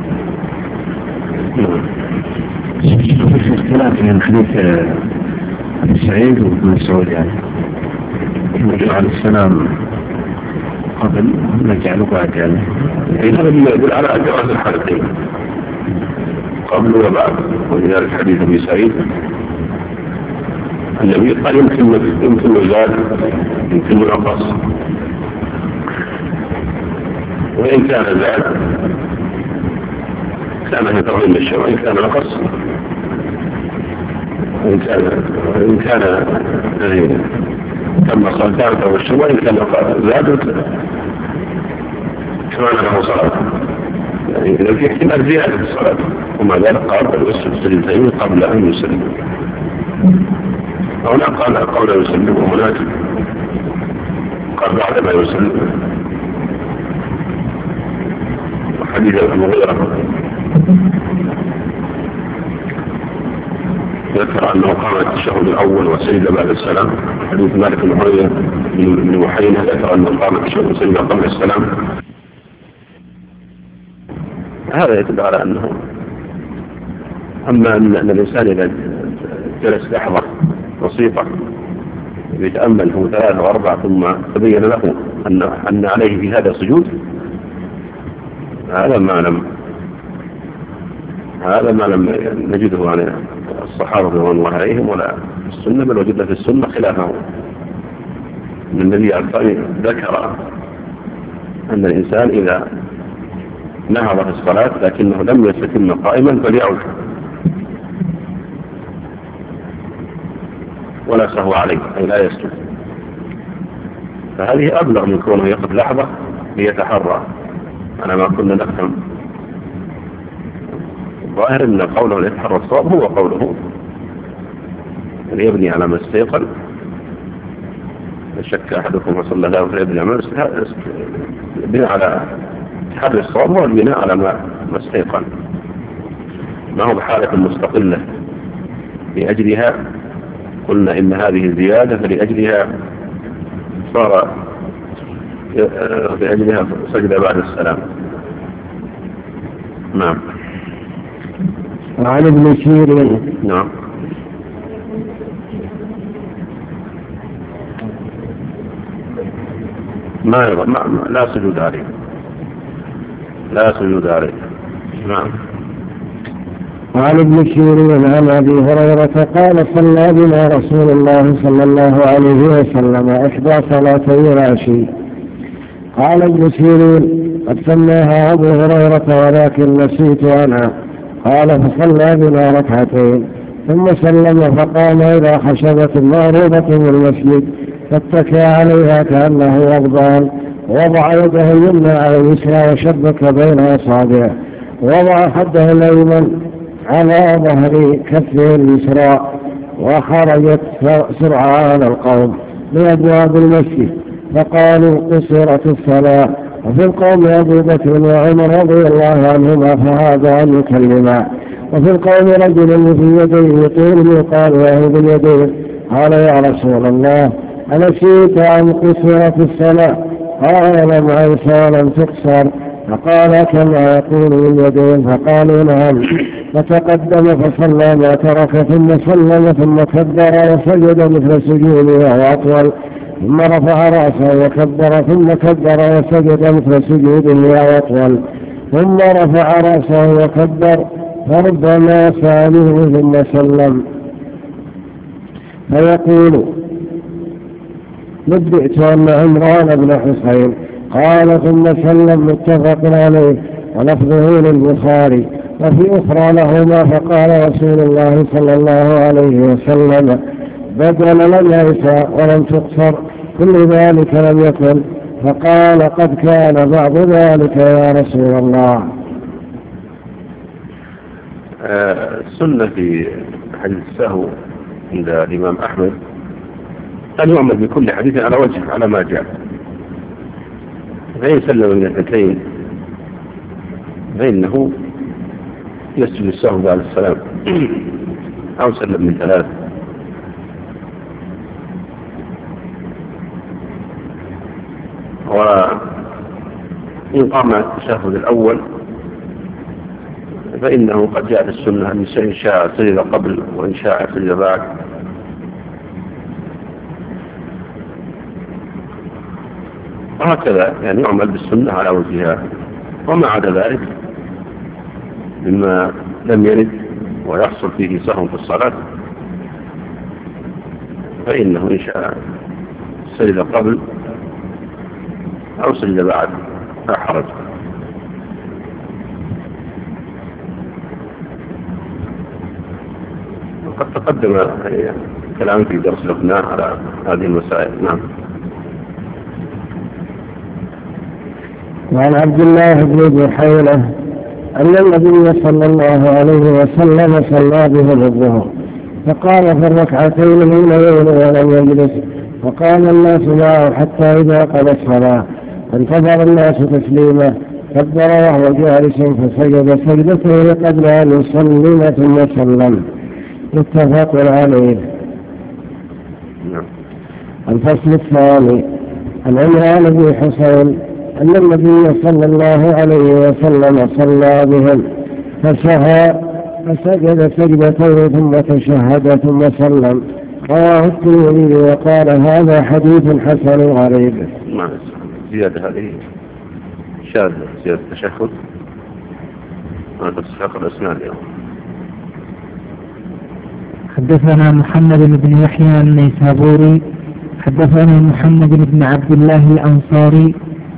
في اختلاف من حديث ابي سعيد وابن مسعود يعني نرجع السلام قبل نجعله بعد يعني هذا يدل على جواز الحالتين قبل وبعد. ولذلك حديث ابي سعيد النبي قال يمكن زاد يمكن نقص وإن كان زاد كان في ترغيب الشرع وإن كان نقص وإن كان كما صار ثابت والشرع وإن كان زاد كما له صلاة يعني إذا في احتمال زيادة في الصلاة وما ذلك قال الوسط السجدتين قبل أن يسلم. هنا قال قبل أن يسلم ومناسب قال بعد ما يسلم حديث المغيرة ذكر أنه قام التشهد الأول وسجد بعد السلام. حديث مالك بن محينة ذكر أنه قام التشهد وسجد قبل السلام. هذا يدل على أنه أما أن الإنسان إذا جلس لحظة بسيطة يتأمل 3 و4 ثم تبين له أن عليه في هذا سجود، هذا ما لم نجده عن الصحابة رضوان الله عليهم ولا السنة، بل وجدنا في السنة خلافه. النبي ذكر أن الإنسان إذا نهض في الصلاة لكنه لم يستتم قائما فليعود ولا سهو عليه، أي لا يسجد. فهذه أبلغ من كونه يقف لحظة ليتحرى على ما كنا نفهم. الظاهر أن قوله ليتحرى الصواب هو قوله يبني على ما استيقن. شك أحدكم وصلى الله فليبني على البناء على تحري الصواب هو البناء على ما استيقن، ما هو بحالة مستقلة لأجلها قلنا إن هذه زيادة فلأجلها صار لأجلها سجد بعد السلام. نعم. وعن ابن سيرين. نعم. لا سجود عليه، لا سجود عليه. نعم. وعن ابن سيرين عن أبي هريرة قال صلى بنا رسول الله صلى الله عليه وسلم 1 صلاتي العشي. قال ابن سيرين قد سماها أبو هريرة ولكن نسيت أنا. قال فصلى بنا 2 ركعتين ثم سلم فقام إلى خشبة معروضة من المسجد فاتكى عليها كأنه غضبان، وضع يده اليمنى على اليسرى وشبك بين أصابعه، وضع خده الأيمن على ظهر كفه اليسرى، وخرجت سرعان القوم لأبواب المسجد فقالوا قصرت الصلاة. وفي القوم أبو بكر وعمر رضي الله عنهما فهذا أن يكلما، وفي القوم رجل في يديه يطول يقال له باليدين. قال يا رسول الله أنسيت أن قصرت الصلاة؟ قال لم أنس ولم تقصر. فقال كما يقول باليدين؟ فقالوا نعم. فتقدم فصلى ما ترك ثم سلم ثم كبر وسجد مثل سجوده وأطول، ثم رفع رأسه وكبر ثم كبر وسجد مثل سجوده وأطول، ثم رفع رأسه وكبر فربما سأله ثم سلم. فيقول نبئت أن عمران بن حسين قال ثم سلم. متفق عليه ولفظه للبخاري. وفي أخرى لهما فقال رسول الله صلى الله عليه وسلم بدل لم يأس ولم تقصر كل ذلك لم يكن. فقال قد كان بعض ذلك يا رسول الله. السنة في حديث السهو عند الإمام أحمد أن يعمل بكل حديث على وجه على ما جاء، فإن سلم من 2 فإنه يسجد السهو بعد السلام، أو سلم من 3. وإن قام التشهد الأول فإنه قد جاء في السنة إن شاء سجد قبل وإن شاء سجد بعد. وهكذا يعني يعمل بالسنة على وجهها. وما عدا ذلك مما لم يرد ويحصل فيه سهو في الصلاة فإنه إن شاء سجد قبل أو سجد بعد لا حرج. وقد تقدم كلام في درس لقناه على هذه المسائل. نعم. وعن عبد الله بن بحيرة أن النبي صلى الله عليه وسلم صلى بهم الظهر فقال في 2 ركعتين حين يولى ولم يجلس، فقام الناس معه حتى إذا قضى الصلاة فانتظر الناس تسليمه، كبر وهو جالس فسجد سجدته قبل أن يسلم ثم سلم. متفق عليه. الفصل الثاني. عن عمران بن حسين أن النبي صلى الله عليه وسلم صلى بهم فسهى فسجد سجدتين ثم تشهد ثم سلم. رواه الترمذي وقال هذا حديث حسن غريب. زيادة هذه شاذة، زيادة التشهد ما تستحق الأسنان اليوم. حدثنا محمد بن يحيى النيسابوري حدثنا محمد بن عبد الله الأنصاري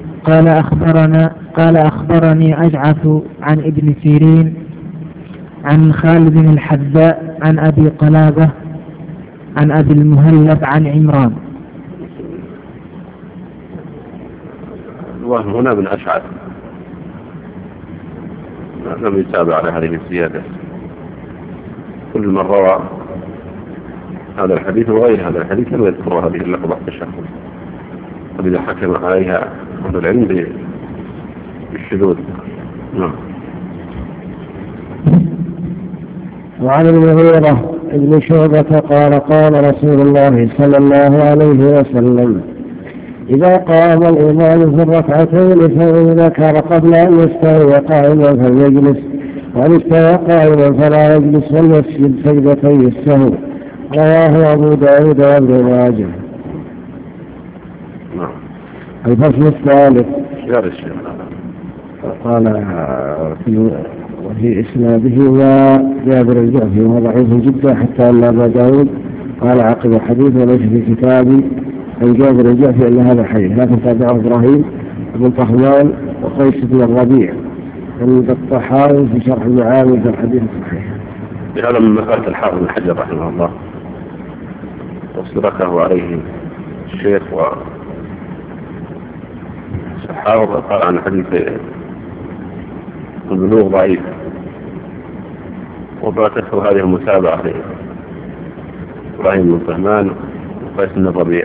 قال أخبرني أجعث عن ابن سيرين عن خالد الحذاء عن أبي قلابة عن أبي المهلب عن عمران. الوهم هنا من أشعث لم يتابع على هذه الزيادة. كل من روى هذا الحديث وغير هذا الحديث لم يذكر هذه اللفظة التشهد، وإذا حكم عليها أهل العلم بالشذوذ. نعم. وعن المغيرة ابن شعبة قال رسول الله صلى الله عليه وسلم إذا قام الإمام في الركعتين فإن ذكر قبل أن يستوي قائما فليجلس، وإن استوى قائما فلا يجلس وليسجد سجدتي السهو. رواه أبو داود وابن ماجه. الفصل الثالث. قال في إسناده وجابر الجعفي وهو ضعيف جدا حتى أن أبا داود قال عقب حديث وليس في كتابي عن جابر الجعفي إلا هذا الحديث، لكن تابعه إبراهيم بن طهمان وقيس بن الربيع عند الطحاوي في شرح المعاني في الحديث الصحيح. هذا من مفات الحافظ بن حجر رحمه الله واستدركه عليه الشيخ وصحابه قال عن حديث البلوغ ضعيف، وبعثته هذه المتابعة إبراهيم بن طهمان وقيس بن الربيع،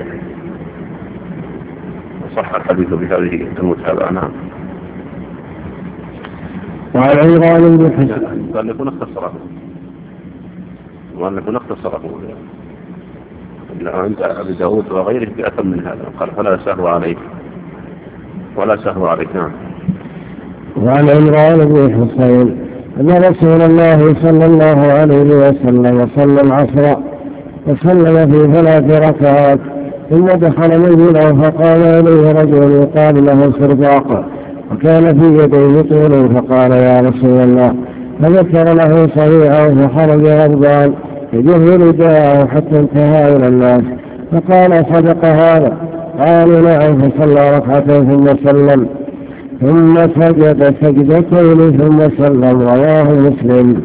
وصح الحديث بهذه المتابعة. نعم. وعن عمران بن حسين قال لكم اختصره عند أبي داود وغيره بأثم من هذا، قال فلا سهو عليه ولا سهو عليه. نعم. وعن عمران بن حسين أن رسول الله صلى الله عليه وسلم صلى العصر وسلم في 3 ركعات ثم دخل منزله فقال إليه رجل يقال له سرباق وكان في يديه طول فقال يا رسول الله، فذكر له صريعه فخرج غضبان يجر رداءه حتى انتهى إلى الناس فقال صدق هذا؟ قالوا نعم. فصلى ركعتين ثم سلم ثم سجد سجدتين ثم سلم. رواه مسلم.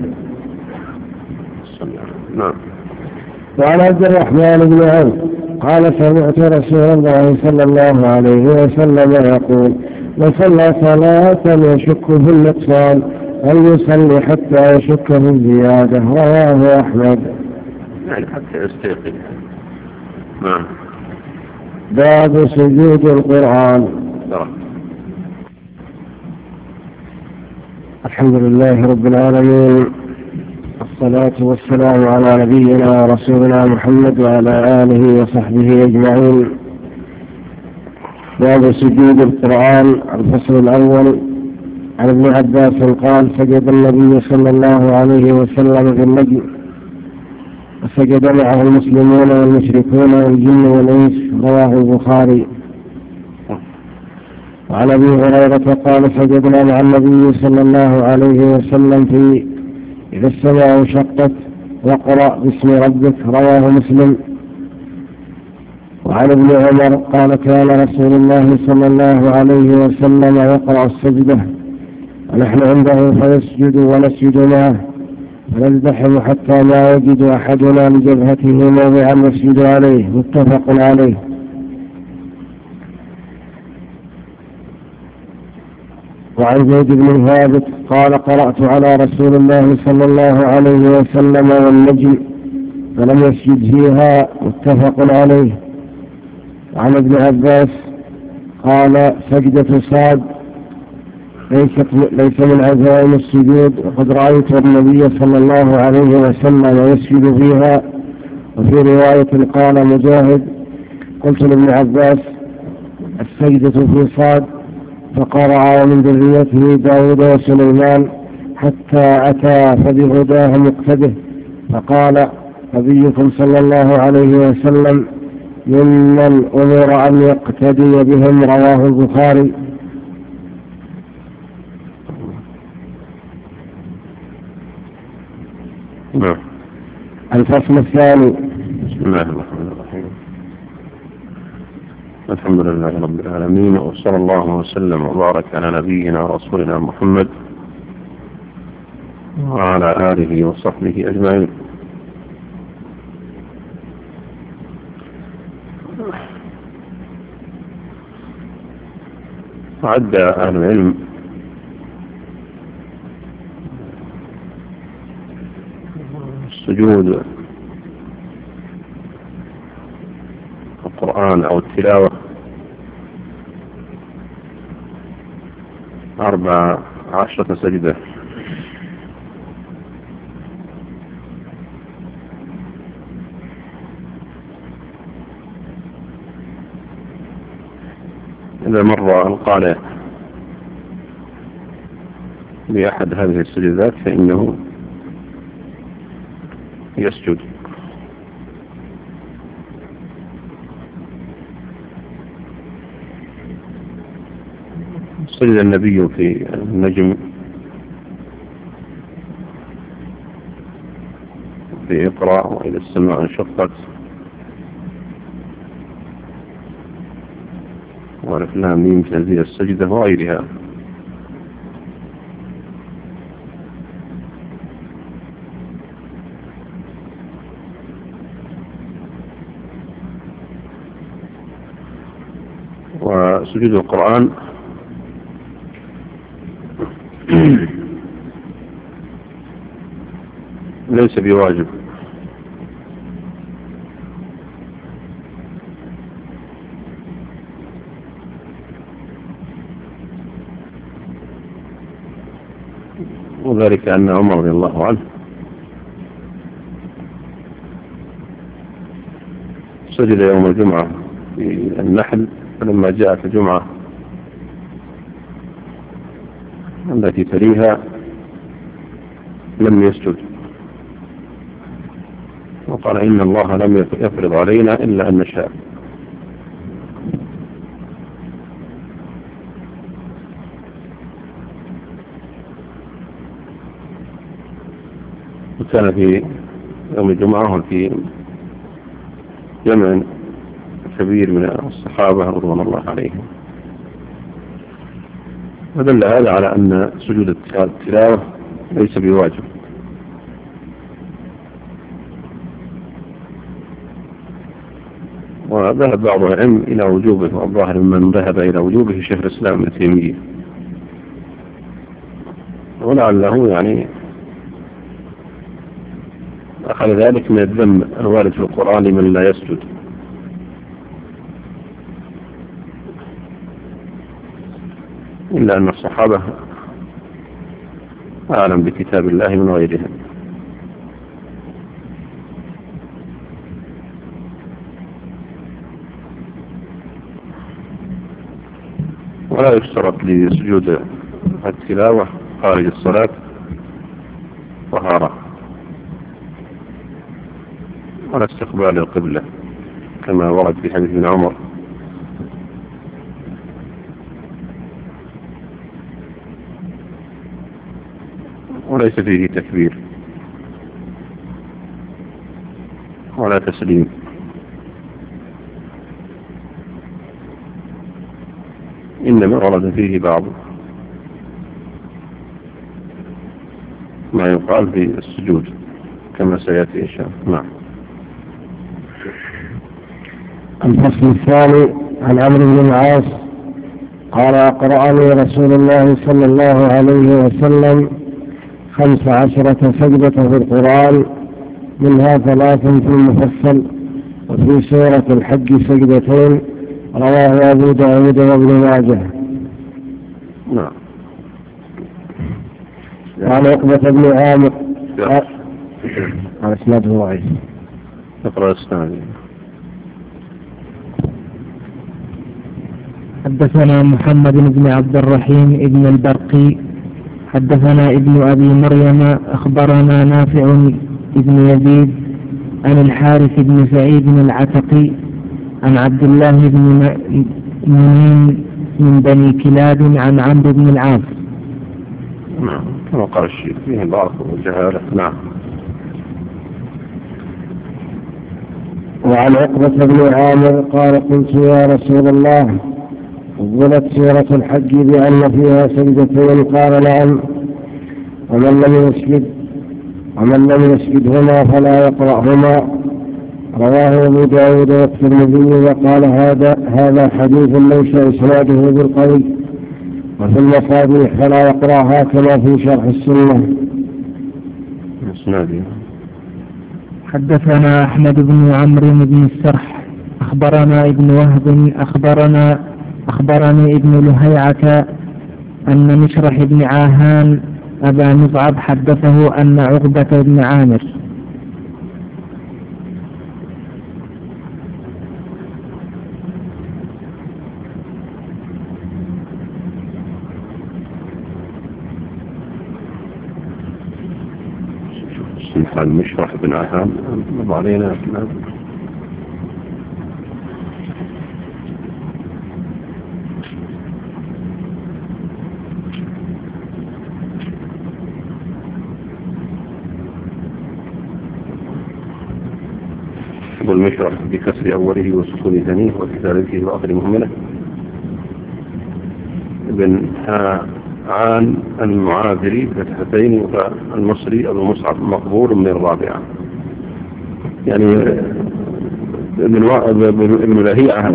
نعم. وعن عبد الرحمن بن عوف قال سمعت رسول الله صلى الله عليه وسلم يقول وصلى صلاة يشك في النقصان فليصلي حتى يشك في الزيادة. رواه أحمد. يعني حتى يستيقظ. نعم. باب سجود القرآن. الحمد لله رب العالمين، الصلاة والسلام على نبينا ورسولنا محمد وعلى آله وصحبه أجمعين. باب سجود القرآن. الفصل الأول. عن ابن عباس قال سجد النبي صلى الله عليه وسلم بالنجم وسجد معه المسلمون والمشركون والجن والإنس. رواه البخاري. وعن أبي هريرة قال سجدنا مع النبي صلى الله عليه وسلم في إذا السماء انشقت واقرأ باسم ربك. رواه مسلم. وعن ابن عمر قال كان رسول الله صلى الله عليه وسلم يقرأ السجدة ونحن عنده فيسجد ونسجد معه فنزدحم حتى لا يجد أحدنا لجبهته موضعا نسجد عليه. متفق عليه. وعن زيد بن ثابت قال قرأت على رسول الله صلى الله عليه وسلم والنجم فلم يسجد فيها. متفق عليه. وعن ابن عباس قال سجدة صاد ليس من عزائم السجود، وقد رأيت النبي صلى الله عليه وسلم يسجد فيها. وفي رواية قال مجاهد: قلت لابن عباس: السجدة في صاد، فقرأ ومن ذريته داود وسليمان حتى أتى فبهداه مقتده. فقال نبيكم صلى الله عليه وسلم: ممن أمر أن يقتدي بهم. رواه البخاري. الفصل الثاني. بسم الله الرحمن الرحيم. الحمد لله رب العالمين، وصلى الله وسلم وبارك على نبينا ورسولنا محمد وعلى آله وصحبه أجمعين. عد أهل العلم السجود القرآن أو التلاوة 14 سجدة. إذا مر القارئ بأحد هذه السجدات فإنه يسجد. سجد النبي في النجم، في اقرأ وإلى السماء انشقت، وعرف لها ميم تنزيل السجدة وغيرها. وسجود القرآن ليس بواجب، وذلك أن عمر رضي الله عنه سجد يوم الجمعة في النحل، فلما جاءت الجمعة التي تليها لم يسجد، وقال: إن الله لم يفرض علينا إلا أن نشاء. وكان في يوم الجمعة وفي جمع كبير من الصحابة رضوان الله عليهم. فدل هذا على أن سجود التلاوة ليس بواجب. وذهب بعض العلم إلى وجوبه، والظاهر من ذهب إلى وجوبه شيخ الإسلام ابن تيمية، ولعله يعني أخذ ذلك من الذم الوارد في القرآن لمن لا يسجد. إلا أن الصحابة أعلم بكتاب الله من غيرهم. ولا يشترط لسجود التلاوة خارج الصلاة طهارة ولا استقبال القبلة كما ورد في حديث ابن عمر. وليس فيه تكبير ولا تسليم. إنما ورد فيه بعض ما يقال في السجود كما سيأتي إن شاء الله. نعم. الفصل الثاني. عن عمرو بن العاص قال: أقرأني رسول الله صلى الله عليه وسلم 15 سجدة في القرآن، منها 3 في المفصل، وفي سورة الحج سجدتين. رواه أبو داود وابن ماجه. نعم. وعن عقبة بن عامر على اسناده ضعيف. اقرأ الثاني. حدثنا محمد بن عبد الرحيم بن البرقي حدثنا ابن أبي مريم أخبرنا نافع بن يزيد عن الحارث بن سعيد العتقي عن عبد الله بن منين من بني كلاب عن عمرو بن العاص. نعم كما قال الشيخ فيه ضعف وجهالة. نعم. وعن عقبة بن عامر قال قلت يا رسول الله فضلت سورة الحج بأن فيها سجدتين قال نعم ومن لم يسجدهما فلا يقرأهما. رواه أبو داود والترمذي وقال هذا حديث ليس إسناده بالقوي. وفي المصابيح فلا يقرأها كما في شرح السنة. إسناده. حدثنا أحمد بن عمرو بن السرح أخبرنا ابن وهب أخبرني ابن لهيعة أن مشرح بن عاهان أبا مصعب حدثه أن عقبة بن عامر مشرح بن عاهان مضى علينا والمشرح بكسر أوله وسكون ثانيه وكذلك وآخر مهملة ابن عان المعاذري فتحتين والمصري أبو مصعب مقبول من الرابعة. يعني ابن لهيعة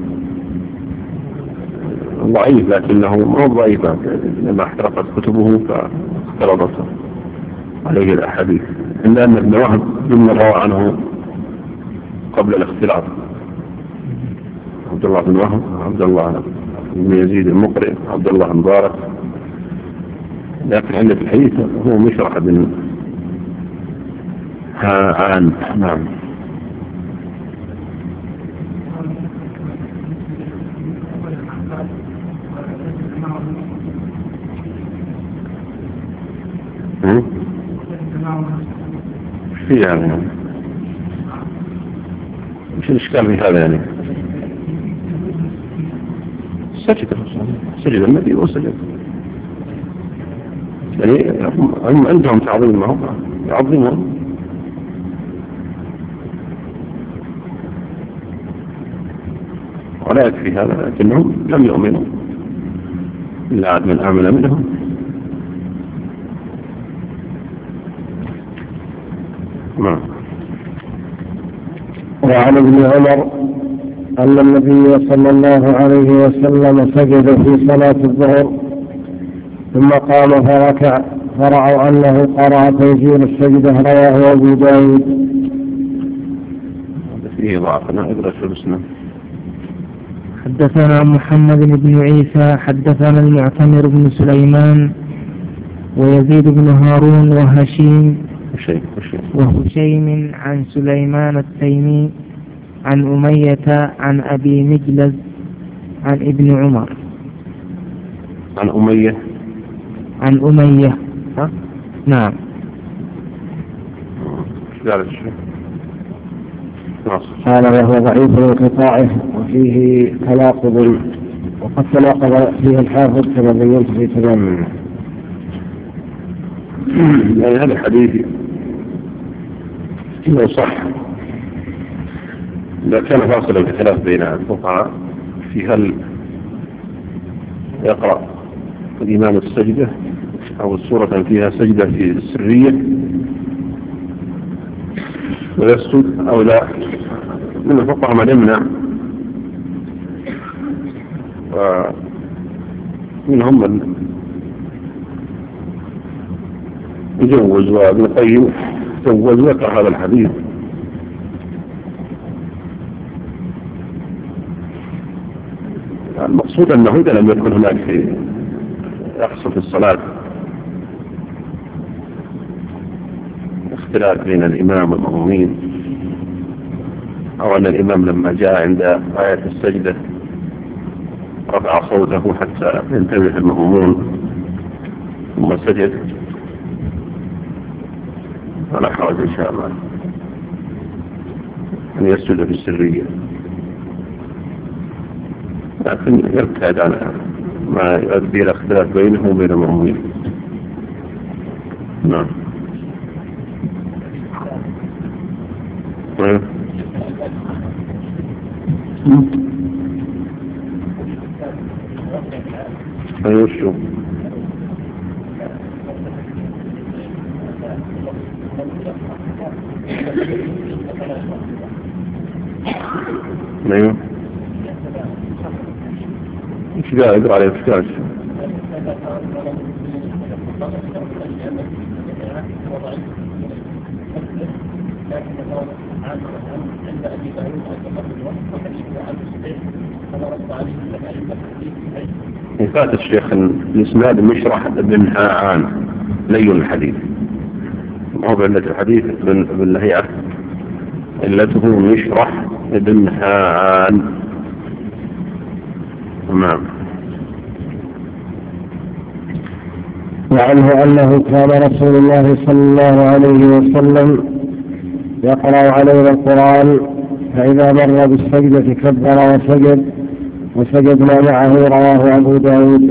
ضعيف لكنه ما ضعيف لما احترقت كتبه فاختلطت عليه الأحاديث إلا أن ابن وهب ممن روى عنه قبل الاختلاط عبد الله بن وهب عبد الله بن يزيد المقرئ عبد الله مبارك. لكن عند الحديث هو مشرح بن عان. نعم. في يعني مش الإشكال في هذا يعني سجد النبي وسجد يعني هم عندهم تعظيم ما هم يعظمون ولا يكفي هذا لكنهم لم يؤمنوا إلا عاد من آمن منهم. نعم. وعن ابن عمر أن النبي صلى الله عليه وسلم سجد في صلاة الظهر ثم قام فركع فرعوا أنه قرأ تنزيل السجدة. رواه أبو داود. فيه ضعفنا إدرس الاسم. حدثنا محمد بن عيسى حدثنا المعتمر بن سليمان ويزيد بن هارون وهشيم عن سليمان التيمي عن أمية عن أبي مجلز عن ابن عمر. عن أمية ها؟ نعم. قال وهو ضعيف انقطاعه وفيه تناقض وقد تناقض فيه الحافظ كما بينت في تمام. يعني هذا الحديث إنه صح إذا كان فاصلا في خلاف بين الفقهاء في هل يقرأ الإمام السجدة أو السورة فيها سجدة في السرية ويسجد أو لا. من الفقهاء من يمنع ومنهم من يجوز وابن القيم جوز ويقرأ هذا الحديث. المقصود أنه إذا لم يكن هناك يقصد في الصلاة اختلاف بين الإمام والمأمومين، أو أن الإمام لما جاء عند آية السجدة رفع صوته حتى ينتبه المأمومون ثم سجد، فلا حرج إن شاء الله أن يسجد في السرية، لكن يبتعد عن ما يؤدي إلى اختلاف بينه وبين المأمومين. نعم. أيوة شو أيوة إيش قاعد يقرأ عليه إيش قاعد فات الشيخ الإسناد مشرح بن هاعان لي الحديث، هو بعلة الحديث بن لهيعة، علته مشرح بن هاعان. نعم. وعنه أنه كان رسول الله صلى الله عليه وسلم يقرأ علينا القرآن، فإذا مر بالسجدة كبر وسجد، وسجدنا معه، رواه أبو داود.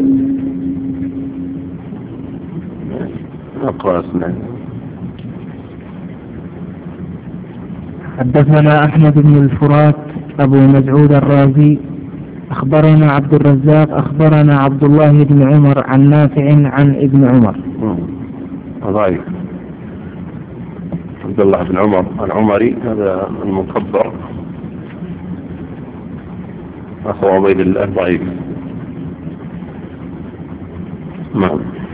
حدثنا أحمد بن الفرات أبو مسعود الرازي أخبرنا عبد الرزاق أخبرنا عبد الله بن عمر عن نافع عن ابن عمر. ضعيف. عبد الله بن عمر العمري هذا المكبر أخو عبيد الله ضعيف. نعم.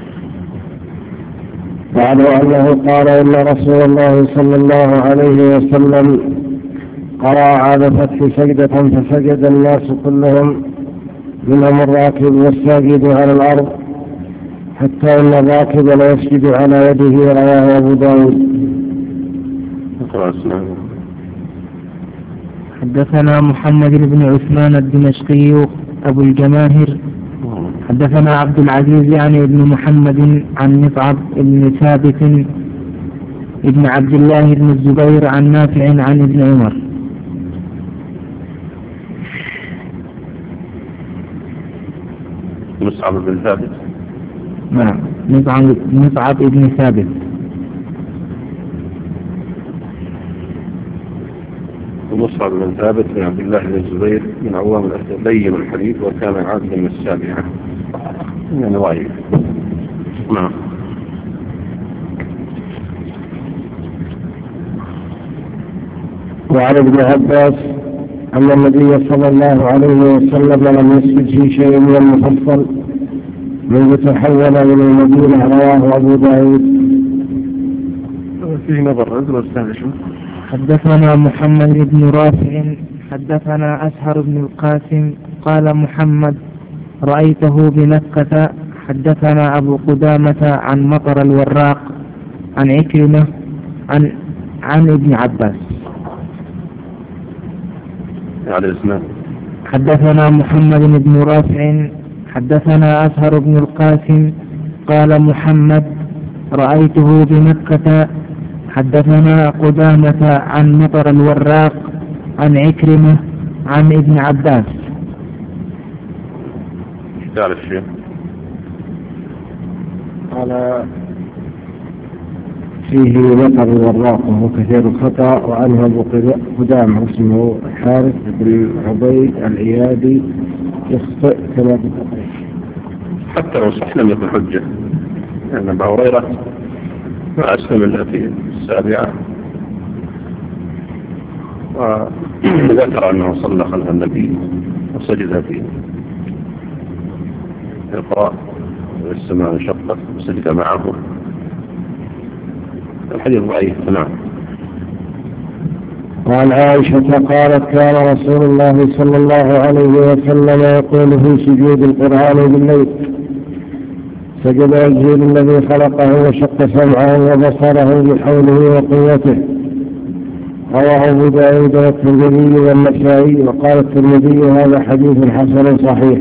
وعنه أنه قال إن رسول الله صلى الله عليه وسلم قرأ على فتح سجدة فسجد الناس كلهم منهم الراكب والساجد على الأرض، حتى إن الراكب ليسجد على يده، رواه أبو داود. حدثنا محمد بن عثمان الدمشقي أبو الجماهر حدثنا عبد العزيز يعني ابن محمد عن مصعب بن ثابت ابن عبد الله بن الزبير عن نافع عن ابن عمر. مصعب بن ثابت. نعم، مصعب بن ثابت. مصعب بن ثابت بن عبد الله بن الزبير من عوام الأسد لين الحديث، وكان عادلا من السابعة يعني ضعيف. نعم. وعن ابن عباس أن النبي صلى الله عليه وسلم لم يسجد في شيء من المفصل منذ تحول إلى المدينة، رواه أبو داود. فيه نظر أنزل الثاني. حدثنا محمد بن رافع حدثنا أسهر بن القاسم قال محمد رأيته بمكة. حدثنا أبو قدامة عن مطر الوراق عن عكرمة عن ابن عباس. حدثنا محمد بن رافع حدثنا أسهر بن القاسم قال محمد رأيته بمكة. حدثنا قدامة عن مطر الوراق عن عكرمة عن ابن عباس. قال الشيخ قال فيه مطر الوراق وهو كثير الخطأ، وعنه أبو قدامة اسمه حارث بن عبيد العيادي يخطئ كما تقول. حتى لو صح لم يكن حجة، لأن أبا هريرة ما أسلم إلا في السابعة، وذكر أنه صلى خلف النبي وسجد فيه يقرأ والسماء انشقت وسجد معه. الحديث ضعيف. نعم. وعن عائشة قالت كان رسول الله صلى الله عليه وسلم يقول في سجود القرآن بالليل سجد وجهه للذي خلقه وشق سمعه وبصره بحوله وقوته. رواه أبو داود والترمذي والنسائي، وقال الترمذي هذا حديث حسن صحيح.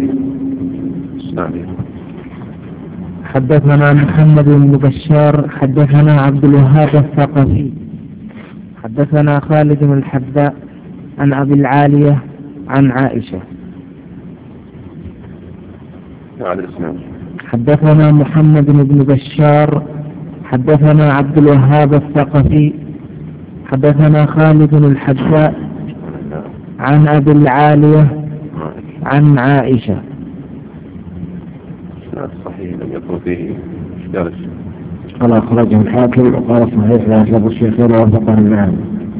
حدثنا محمد بن بشار حدثنا عبد الوهاب الثقفي حدثنا خالد بن الحذاء عن أبي العالية عن عائشة. حدثنا محمد بن بشار حدثنا عبد الوهاب الثقفي حدثنا خالد بن الحذاء عن أبي العالية عن عائشة. صحيح لم يكن فيه إشكال. قال أخرجه الحاكم وقال صحيح لا يطلق الشيخين ووفقه الإمام.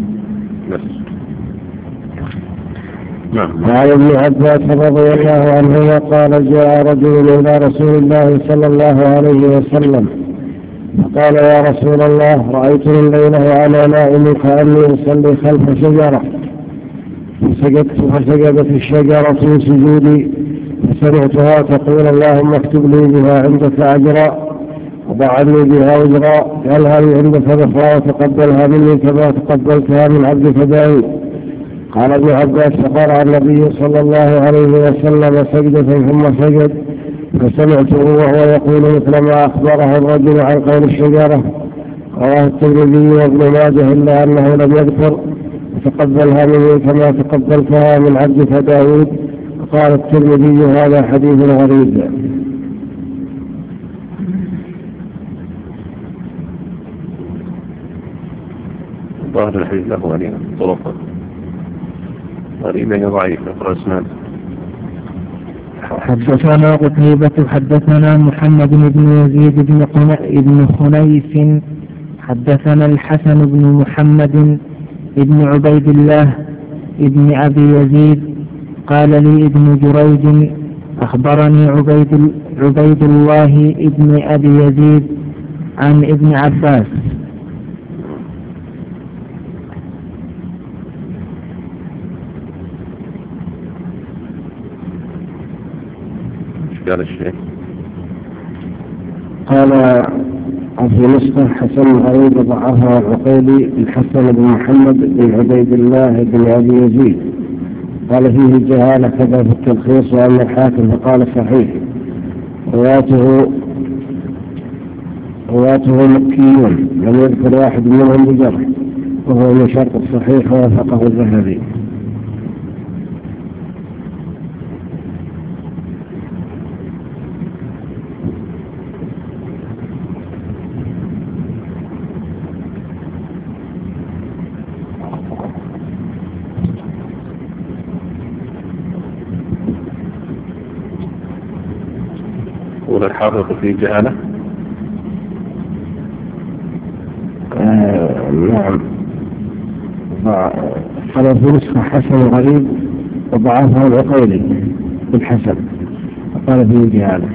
وعن ابن عباس رضي الله عنه قال جاء رجل إلى رسول الله صلى الله عليه وسلم فقال يا رسول الله رأيتني الليلة وأنا نائم كأني أصلي خلف شجرة فسجدت الشجرة في سجودي فسمعتها تقول اللهم اكتب لي بها عندك أجرا وضعني بها وزرا قالها لي عندك ذخرا وتقبلها مني كما تقبلتها من عبدك داود. قال ابن عباس فقرأ النبي صلى الله عليه وسلم سجدة ثم سجد فسمعته وهو يقول مثل ما أخبره الرجل عن قول الشجرة. رواه الترمذي وابن ماجه إلا أنه لم يذكر تقبلها مني كما تقبلتها من عبدك داود. قال الترمذي هذا حديث غريب. ظاهر الحديث له غريب طرقا غريبا ضعيف الاسناد. حدثنا قتيبة حدثنا محمد بن يزيد بن خنيف حدثنا الحسن بن محمد بن عبيد الله بن أبي يزيد قال لي ابن جريج أخبرني عبيد الله بن أبي يزيد عن ابن عباس. قال الشيخ قال في نسخة حسن غريب ضعفها العقيلي الحسن بن محمد بن عبيد الله بن أبي يزيد قال فيه جهالة كذا في التلخيص. وأما الحاكم فقال صحيح رواته مكيون لم يذكر واحد منهم بجرح وهو من شرط الصحيح ووافقه الذهبي. والحافظ في جهالة. نعم قال في نسخة حسن غريب وضعفها العقيلي بالحسن قال في جهالة.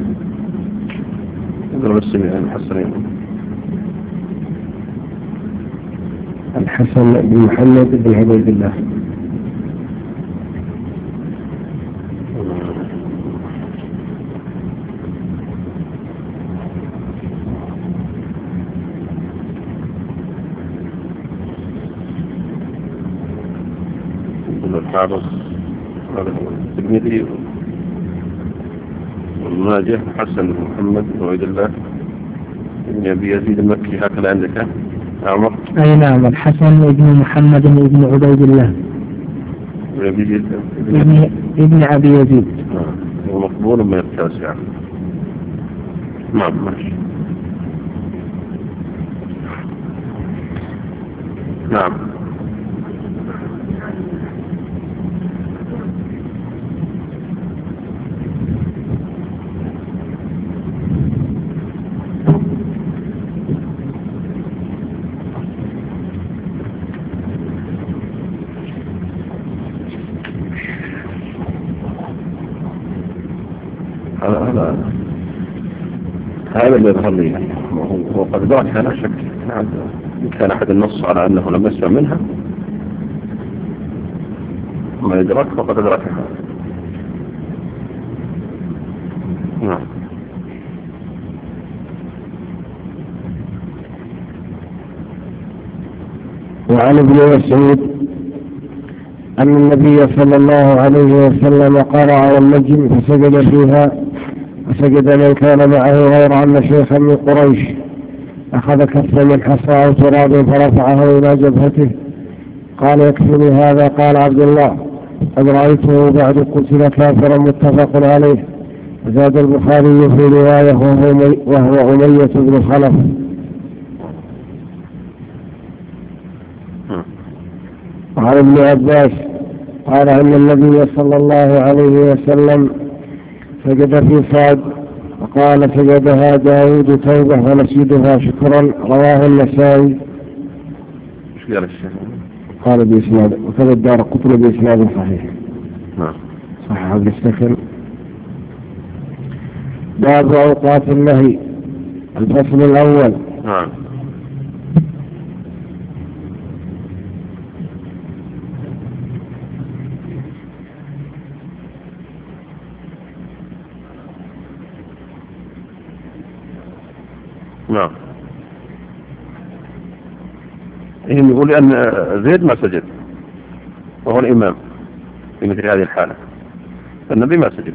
الحسن بن محمد بن عبيد الله. الحافظ الترمذي والماجه حسن بن محمد بن عبيد الله بن أبي يزيد المكي هكذا عندك عمر. أي نعم الحسن بن محمد بن عبيد الله ابن أبي يزيد ومقبول من التاسع. نعم ماشي. نعم هذا اللي يظهر لي هو قد ذاك لا شك. كان أحد النص على أنه لم يسمع منها ما يدرك فقد أدركها. نعم وعن ابن مسعود أن النبي صلى الله عليه وسلم قرأ على النجم فسجد فيها، وسجد من كان معه غير أن شيخا من قريش أخذ كفا من حصى أو تراب فرفعه إلى جبهته قال يكفني هذا. قال عبد الله قد رأيته بعد قتل كافرا. متفق عليه. زاد البخاري في رواية وهو أمية بن خلف. وعن ابن عباس قال أن النبي صلى الله عليه وسلم سجد في صاد وقال سجدها داود توبة ونسجدها شكرا. رواه النسائي. قال بإسناد وكذا الدارقطني بإسناد صحيح. صحيح بالسكن. باب أوقات النهي. الفصل الأول. نعم. يقول أن زيد ما سجد وهو الإمام في مثل هذه الحالة، النبي ما سجد.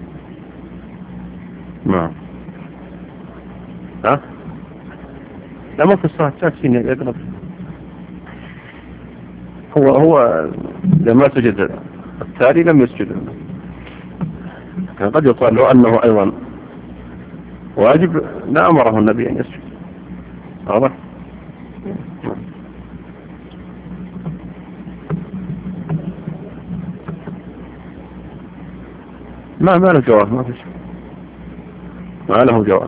نعم. ها؟ لا ما في الصلاة تاكسين يقرب. هو لما سجد التالي لم يسجد. كان قد يقال له أنه أيضا واجب لا أمره النبي أن يسجد. واضح؟ ما له جواب، ما فيش، ما له جواب.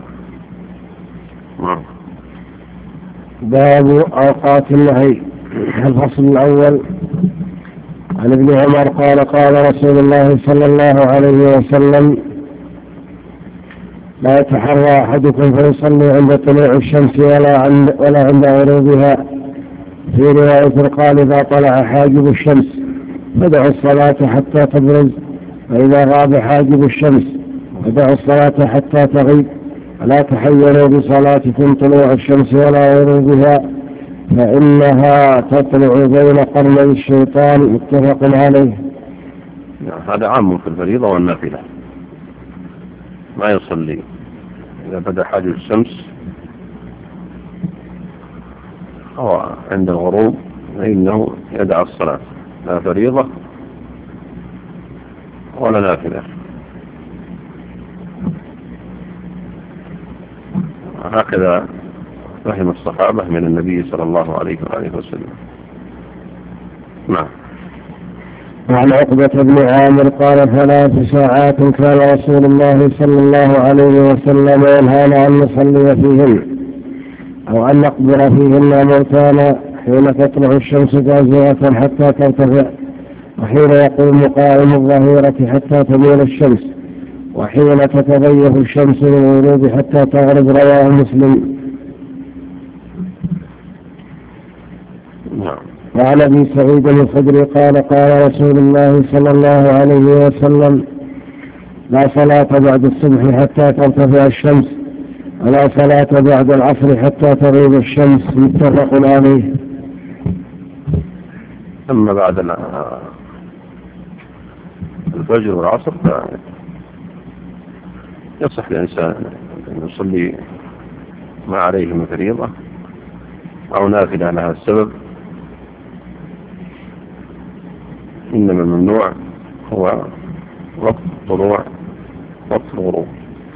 باب أوقات النهي. الفصل الأول. عن ابن عمر قال قال رسول الله صلى الله عليه وسلم لا يتحرى أحدكم فيصلي عند طلوع الشمس ولا عند غروبها. في رواية قال إذا طلع حاجب الشمس فدعوا الصلاة حتى تبرز، وإذا غاب حاجب الشمس فدعوا الصلاة حتى تغيب، ولا تحيروا بصلاتكم طلوع الشمس ولا غروبها فإنها تطلع بين قرني الشيطان. متفق عليه. هذا عام في الفريضة والنافلة. ما يصلي إذا بدأ حاجب الشمس أو عند الغروب فإنه يدع الصلاة، لا فريضة ولا نافلة. هكذا فهم الصحابة من النبي صلى الله عليه وآله وسلم. نعم. وعن عقبة بن عامر قال 3 ساعات كان رسول الله صلى الله عليه وسلم ينهانا أن نصلي فيهن أو أن نقبر فيهن موتانا حين تطلع الشمس جازية حتى ترتفع، وحين يقوم قائم الظهيرة حتى تميل الشمس، وحين تتضيف الشمس للغروب حتى تغرب. رواه مسلم. وعن ابي سعيد الخدري قال قال رسول الله صلى الله عليه وسلم لا صلاة بعد الصبح حتى ترتفع الشمس، ولا صلاة بعد العصر حتى تغيب الشمس. متفق عليه. أما بعد الفجر والعصر يصح الإنسان أن يصلي ما عليه من فريضة أو نافلة لها السبب، إنما الممنوع هو وقت طلوع وقت الغروب.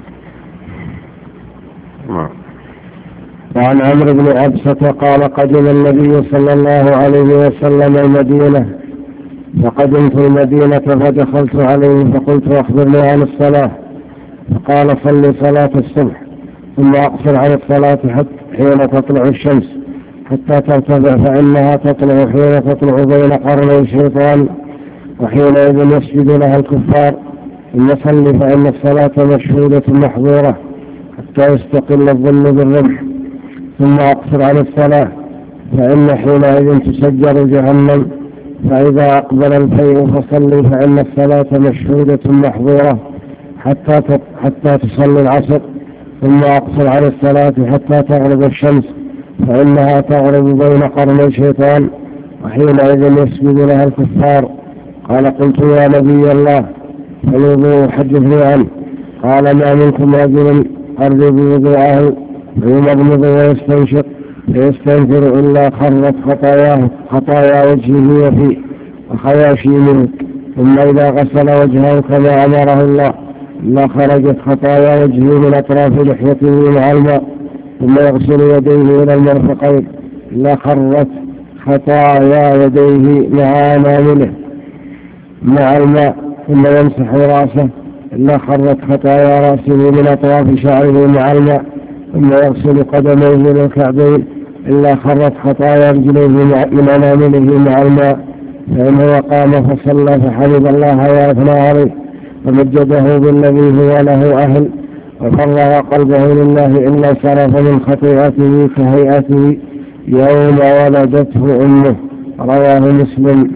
وعن عمرو بن عبسة قال قدم النبي صلى الله عليه وسلم المدينة، فقدمت المدينة فدخلت عليه فقلت أخبرني عن الصلاة، فقال صلي صلاة الصبح ثم أقصر عن الصلاة حين تطلع الشمس حتى ترتفع، فإنها تطلع حين تطلع بين قرني الشيطان، وحينئذ يسجد لها الكفار. ثم صلي فإن الصلاة مشهودة محظورة حتى يستقل الظل بالرمح، ثم أقصر عن الصلاة فإن حينئذ تسجر جهنم، فإذا أقبل الفيء فصلي فإن الصلاة مشهودة محظورة حتى تصلي العصر، ثم أقصر عن الصلاة حتى تغرب الشمس فإنها تغرب بين قرني الشيطان، وحينئذ يسجد لها الكفار. قال قلت يا نبي الله فالوضوء حدثني عنه. قال ما منكم رجل أرجو بوضوءه فيمضمض ويستنشق فيستنفر إلا خرت خطايا وجهه وخياشي منه، ثم إذا غسل وجهه كما أمره الله إلا خرجت خطايا وجهه من أطراف لحيته مع الماء، ثم يغسل يديه إلى المرفقين إلا خرت خطايا يديه مع أنامله مع الماء، ثم يمسح رأسه إلا خرت خطايا رأسه من أطراف شعره مع الماء، ثم يغسل قدميه إلى الكعبين إلا خرت خطايا رجليه من أنامله مع الماء. فإنه قام فصلى فحمد الله وأثنى عليه ومجده بالذي هو له أهل وفرغ قلبه لله إلا صرف من خطيئته كهيئته يوم ولدته أمه. رواه مسلم.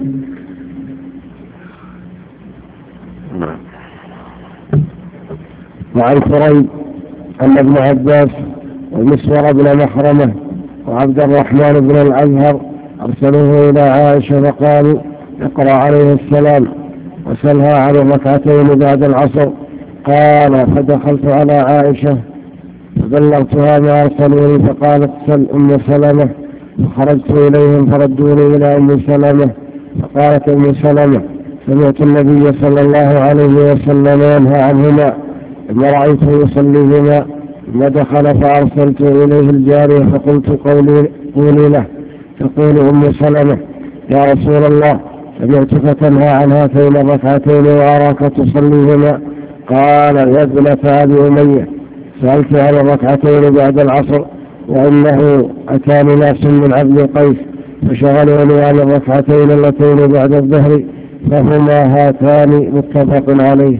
وعن كريب أن ابن عباس ومسور بن مخرمة وعبد الرحمن بن الأزهر أرسلوه إلى عائشة فقالوا اقرأ عليه السلام وسلها عن الركعتين بعد العصر. قال فدخلت على عائشة فبلغتها ما أرسلوني فقالت سل أم سلمة، فخرجت إليهم فردوني إلى أم سلمة فقالت أم سلمة سمعت النبي صلى الله عليه وسلم ينهى عنهما ثم رأيته يصليهما، ثم دخل فأرسلت إليه الجارية فقلت قولي له، تقول أم سلمة يا رسول الله سمعتك تنهى عن هاتين الركعتين وأراك تصليهما. قال يا ابنة أبي أمية سألت عن الركعتين بعد العصر وإنه أتاني ناس من عبد قيس فشغلوني عن الركعتين اللتين بعد الظهر فهما هاتان متفق عليه.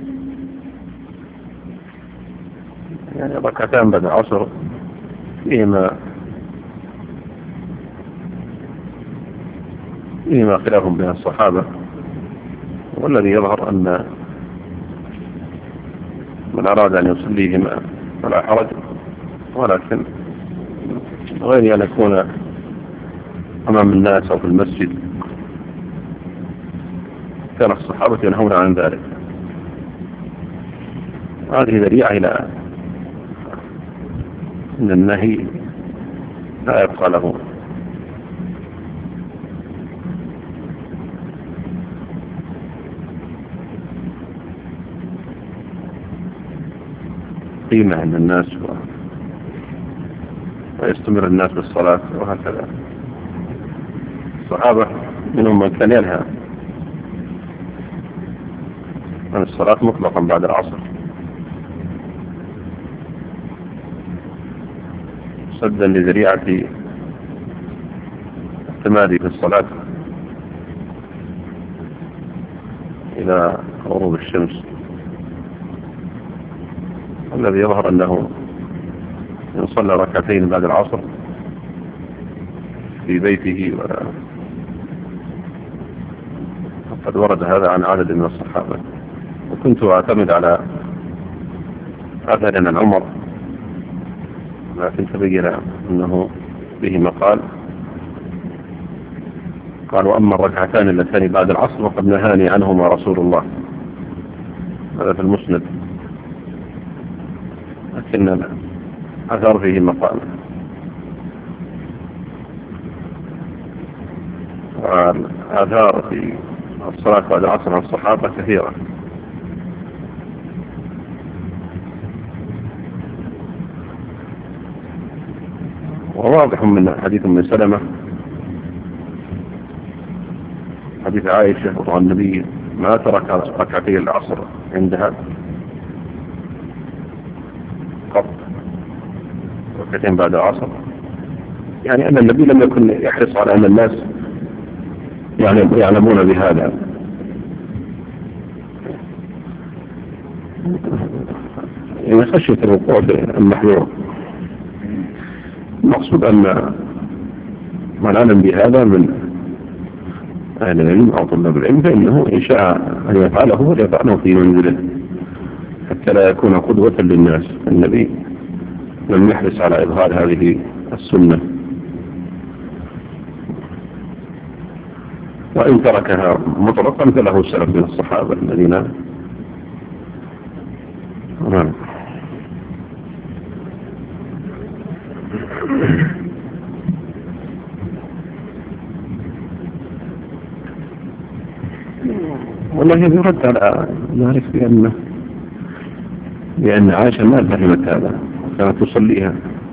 يعني ركعتان بعد العصر فيهما خلاف بين الصحابة، والذي يظهر أن من أراد أن يصليهما فلا حرج، ولكن غير أن يكون أمام الناس أو في المسجد كان الصحابة ينهون عن ذلك. هذه ذريعة إلى أن النهي لا يبقى له قيمة عند الناس ويستمر الناس بالصلاة وهكذا. الصحابة منهم من كان ينهى عن الصلاة مطلقا بعد العصر سدا لذريعة التمادي في الصلاة إلى غروب الشمس. الذي يظهر أنه إن صلى ركعتين بعد العصر في بيته وقد ورد هذا عن عدد من الصحابة، وكنت أعتمد على أثر عن عمر، لكن تبين أنه به مقال. قال وأما الركعتان اللتان بعد العصر وقد نهاني عنهما رسول الله، هذا في المسند، لكن أثر فيه مقال. والآثار في الصلاة بعد العصر عن الصحابة كثيرة. وواضح من حديث ام سلمة حديث عائشة رضي النبي ما ترك ركعتي العصر عندها قط، ركعتين بعد العصر، يعني أن النبي لم يكن يحرص على أن الناس يعلمون بهذا. يعني خشية الوقوع المحذور. المقصود أن من علم بهذا من أهل العلم أو طلاب العلم فإنه إن شاء أن يفعله فليفعله في منزله حتى لا يكون قدوة للناس. النبي لم يحرص على إظهار هذه السنة. وإن تركها مطلقا فله سلف من الصحابة الذين والله يرد على ذلك بأن عائشة ما فهمت هذا، كانت تصليها،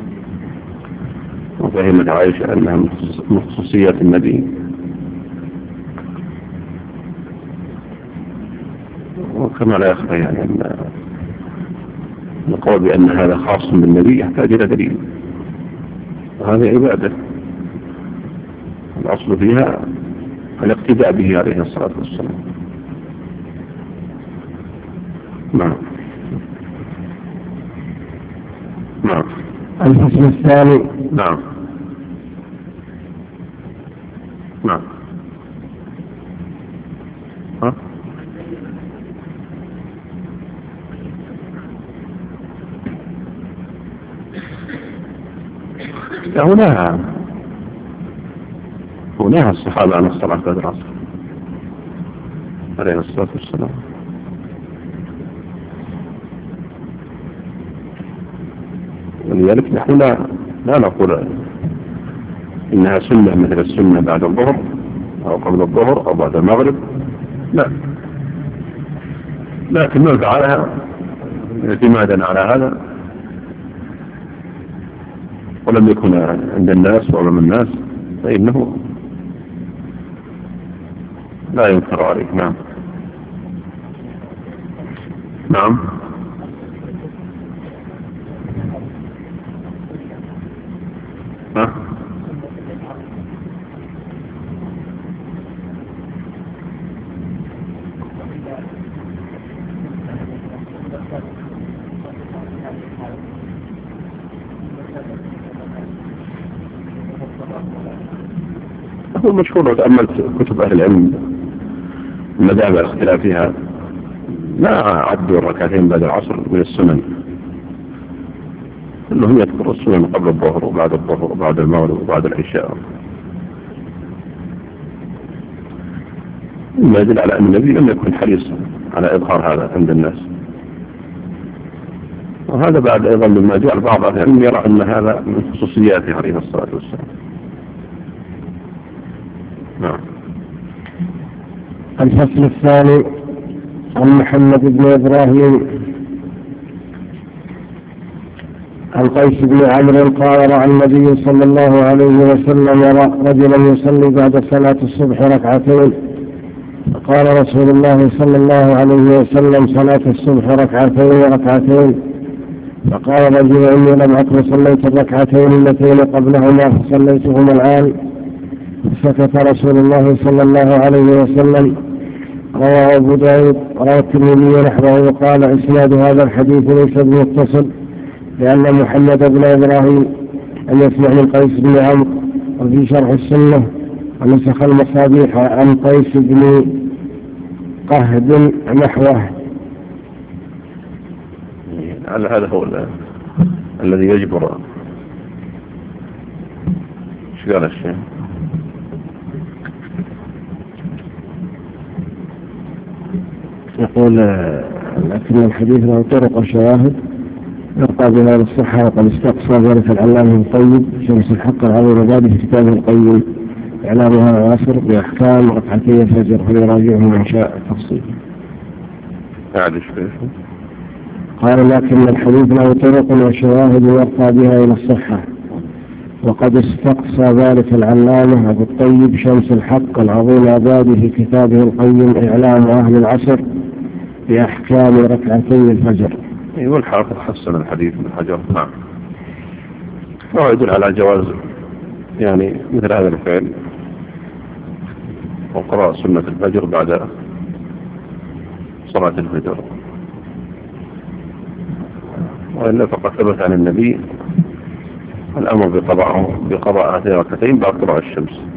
وفهمت عائشة أنها من خصوصيات النبي، وكما لا يخفى يعني أن القول بأن هذا خاص بالنبي يحتاج إلى دليل، وهذه عبادة الأصل فيها الاقتداء به عليه الصلاة والسلام. نعم. نعم. الفصل الثاني. نعم. نعم. ها؟ هنا الصحابة عن الصلاة بعد العصر عليه الصلاة والسلام. ولذلك نحن لا نقول إنها سنة مثل السنة بعد الظهر أو قبل الظهر أو بعد المغرب، لا، لكن من فعلها اعتمادا على هذا ولم يكن عند الناس وعلم الناس فإنه لا ينكر عليه. نعم. نعم. ها؟ هو المشهور لو تأملت كتب أهل العلم المذاهب اختلافها ما عدوا الركعتين بعد العصر من السنن، كلهم يذكر السنن قبل الظهر وبعد الظهر وبعد المغرب وبعد العشاء، مما يدل على أن النبي لم يكن حريصا على إظهار هذا عند الناس. وهذا بعد أيضا مما جعل بعض أهل العلم يرى أن هذا من خصوصياته عليه الصلاة والسلام. نعم. الفصل الثاني. عن محمد بن إبراهيم عن قيس بن عمرو قال رأى النبي صلى الله عليه وسلم رجلا يصلي بعد صلاة الصبح ركعتين، فقال رسول الله صلى الله عليه وسلم صلاة الصبح ركعتين، فقال رجل إني لم أكن صليت الركعتين اللتين قبلهما فصليتهما الآن، فسكت رسول الله صلى الله عليه وسلم. رواه أبو داود. رواه الترمذي نحوه وقال إسناد هذا الحديث ليس بمتصل، لأن محمد بن إبراهيم أن يسمع من قيس بن عمرو، وفي شرح السنة ونسخ المصابيح عن قيس بن قهد نحوه. هذا هو الذي يجبر. ايش قال الشيخ؟ يقول لكن الحديث له طرق وشواهد يرقى بها للصحة، وقد استقصى ذلك العلامة الطيب شمس الحق العظيم ذلك في كتابه القيم إعلامها العاصر بأحكام ركعتي الفجر، فليراجعه من شاء التفصيل. قال لكن الحديث له طرق وشواهد يرقى بها إلى الصحة، وقد استقصى ذلك العلامة أبو الطيب شمس الحق العظيم أبادي في كتابه القيم إعلام أهل العصر بأحكام ركعتي الفجر. والحافظ حسن الحديث من حجر. نعم. وهو يدل على جواز يعني مثل هذا الفعل وقراءة سنة الفجر بعد صلاة الفجر، وإلا فقد ثبت عن النبي الأمر بقضاء هاتين ركعتين بعد طلوع الشمس.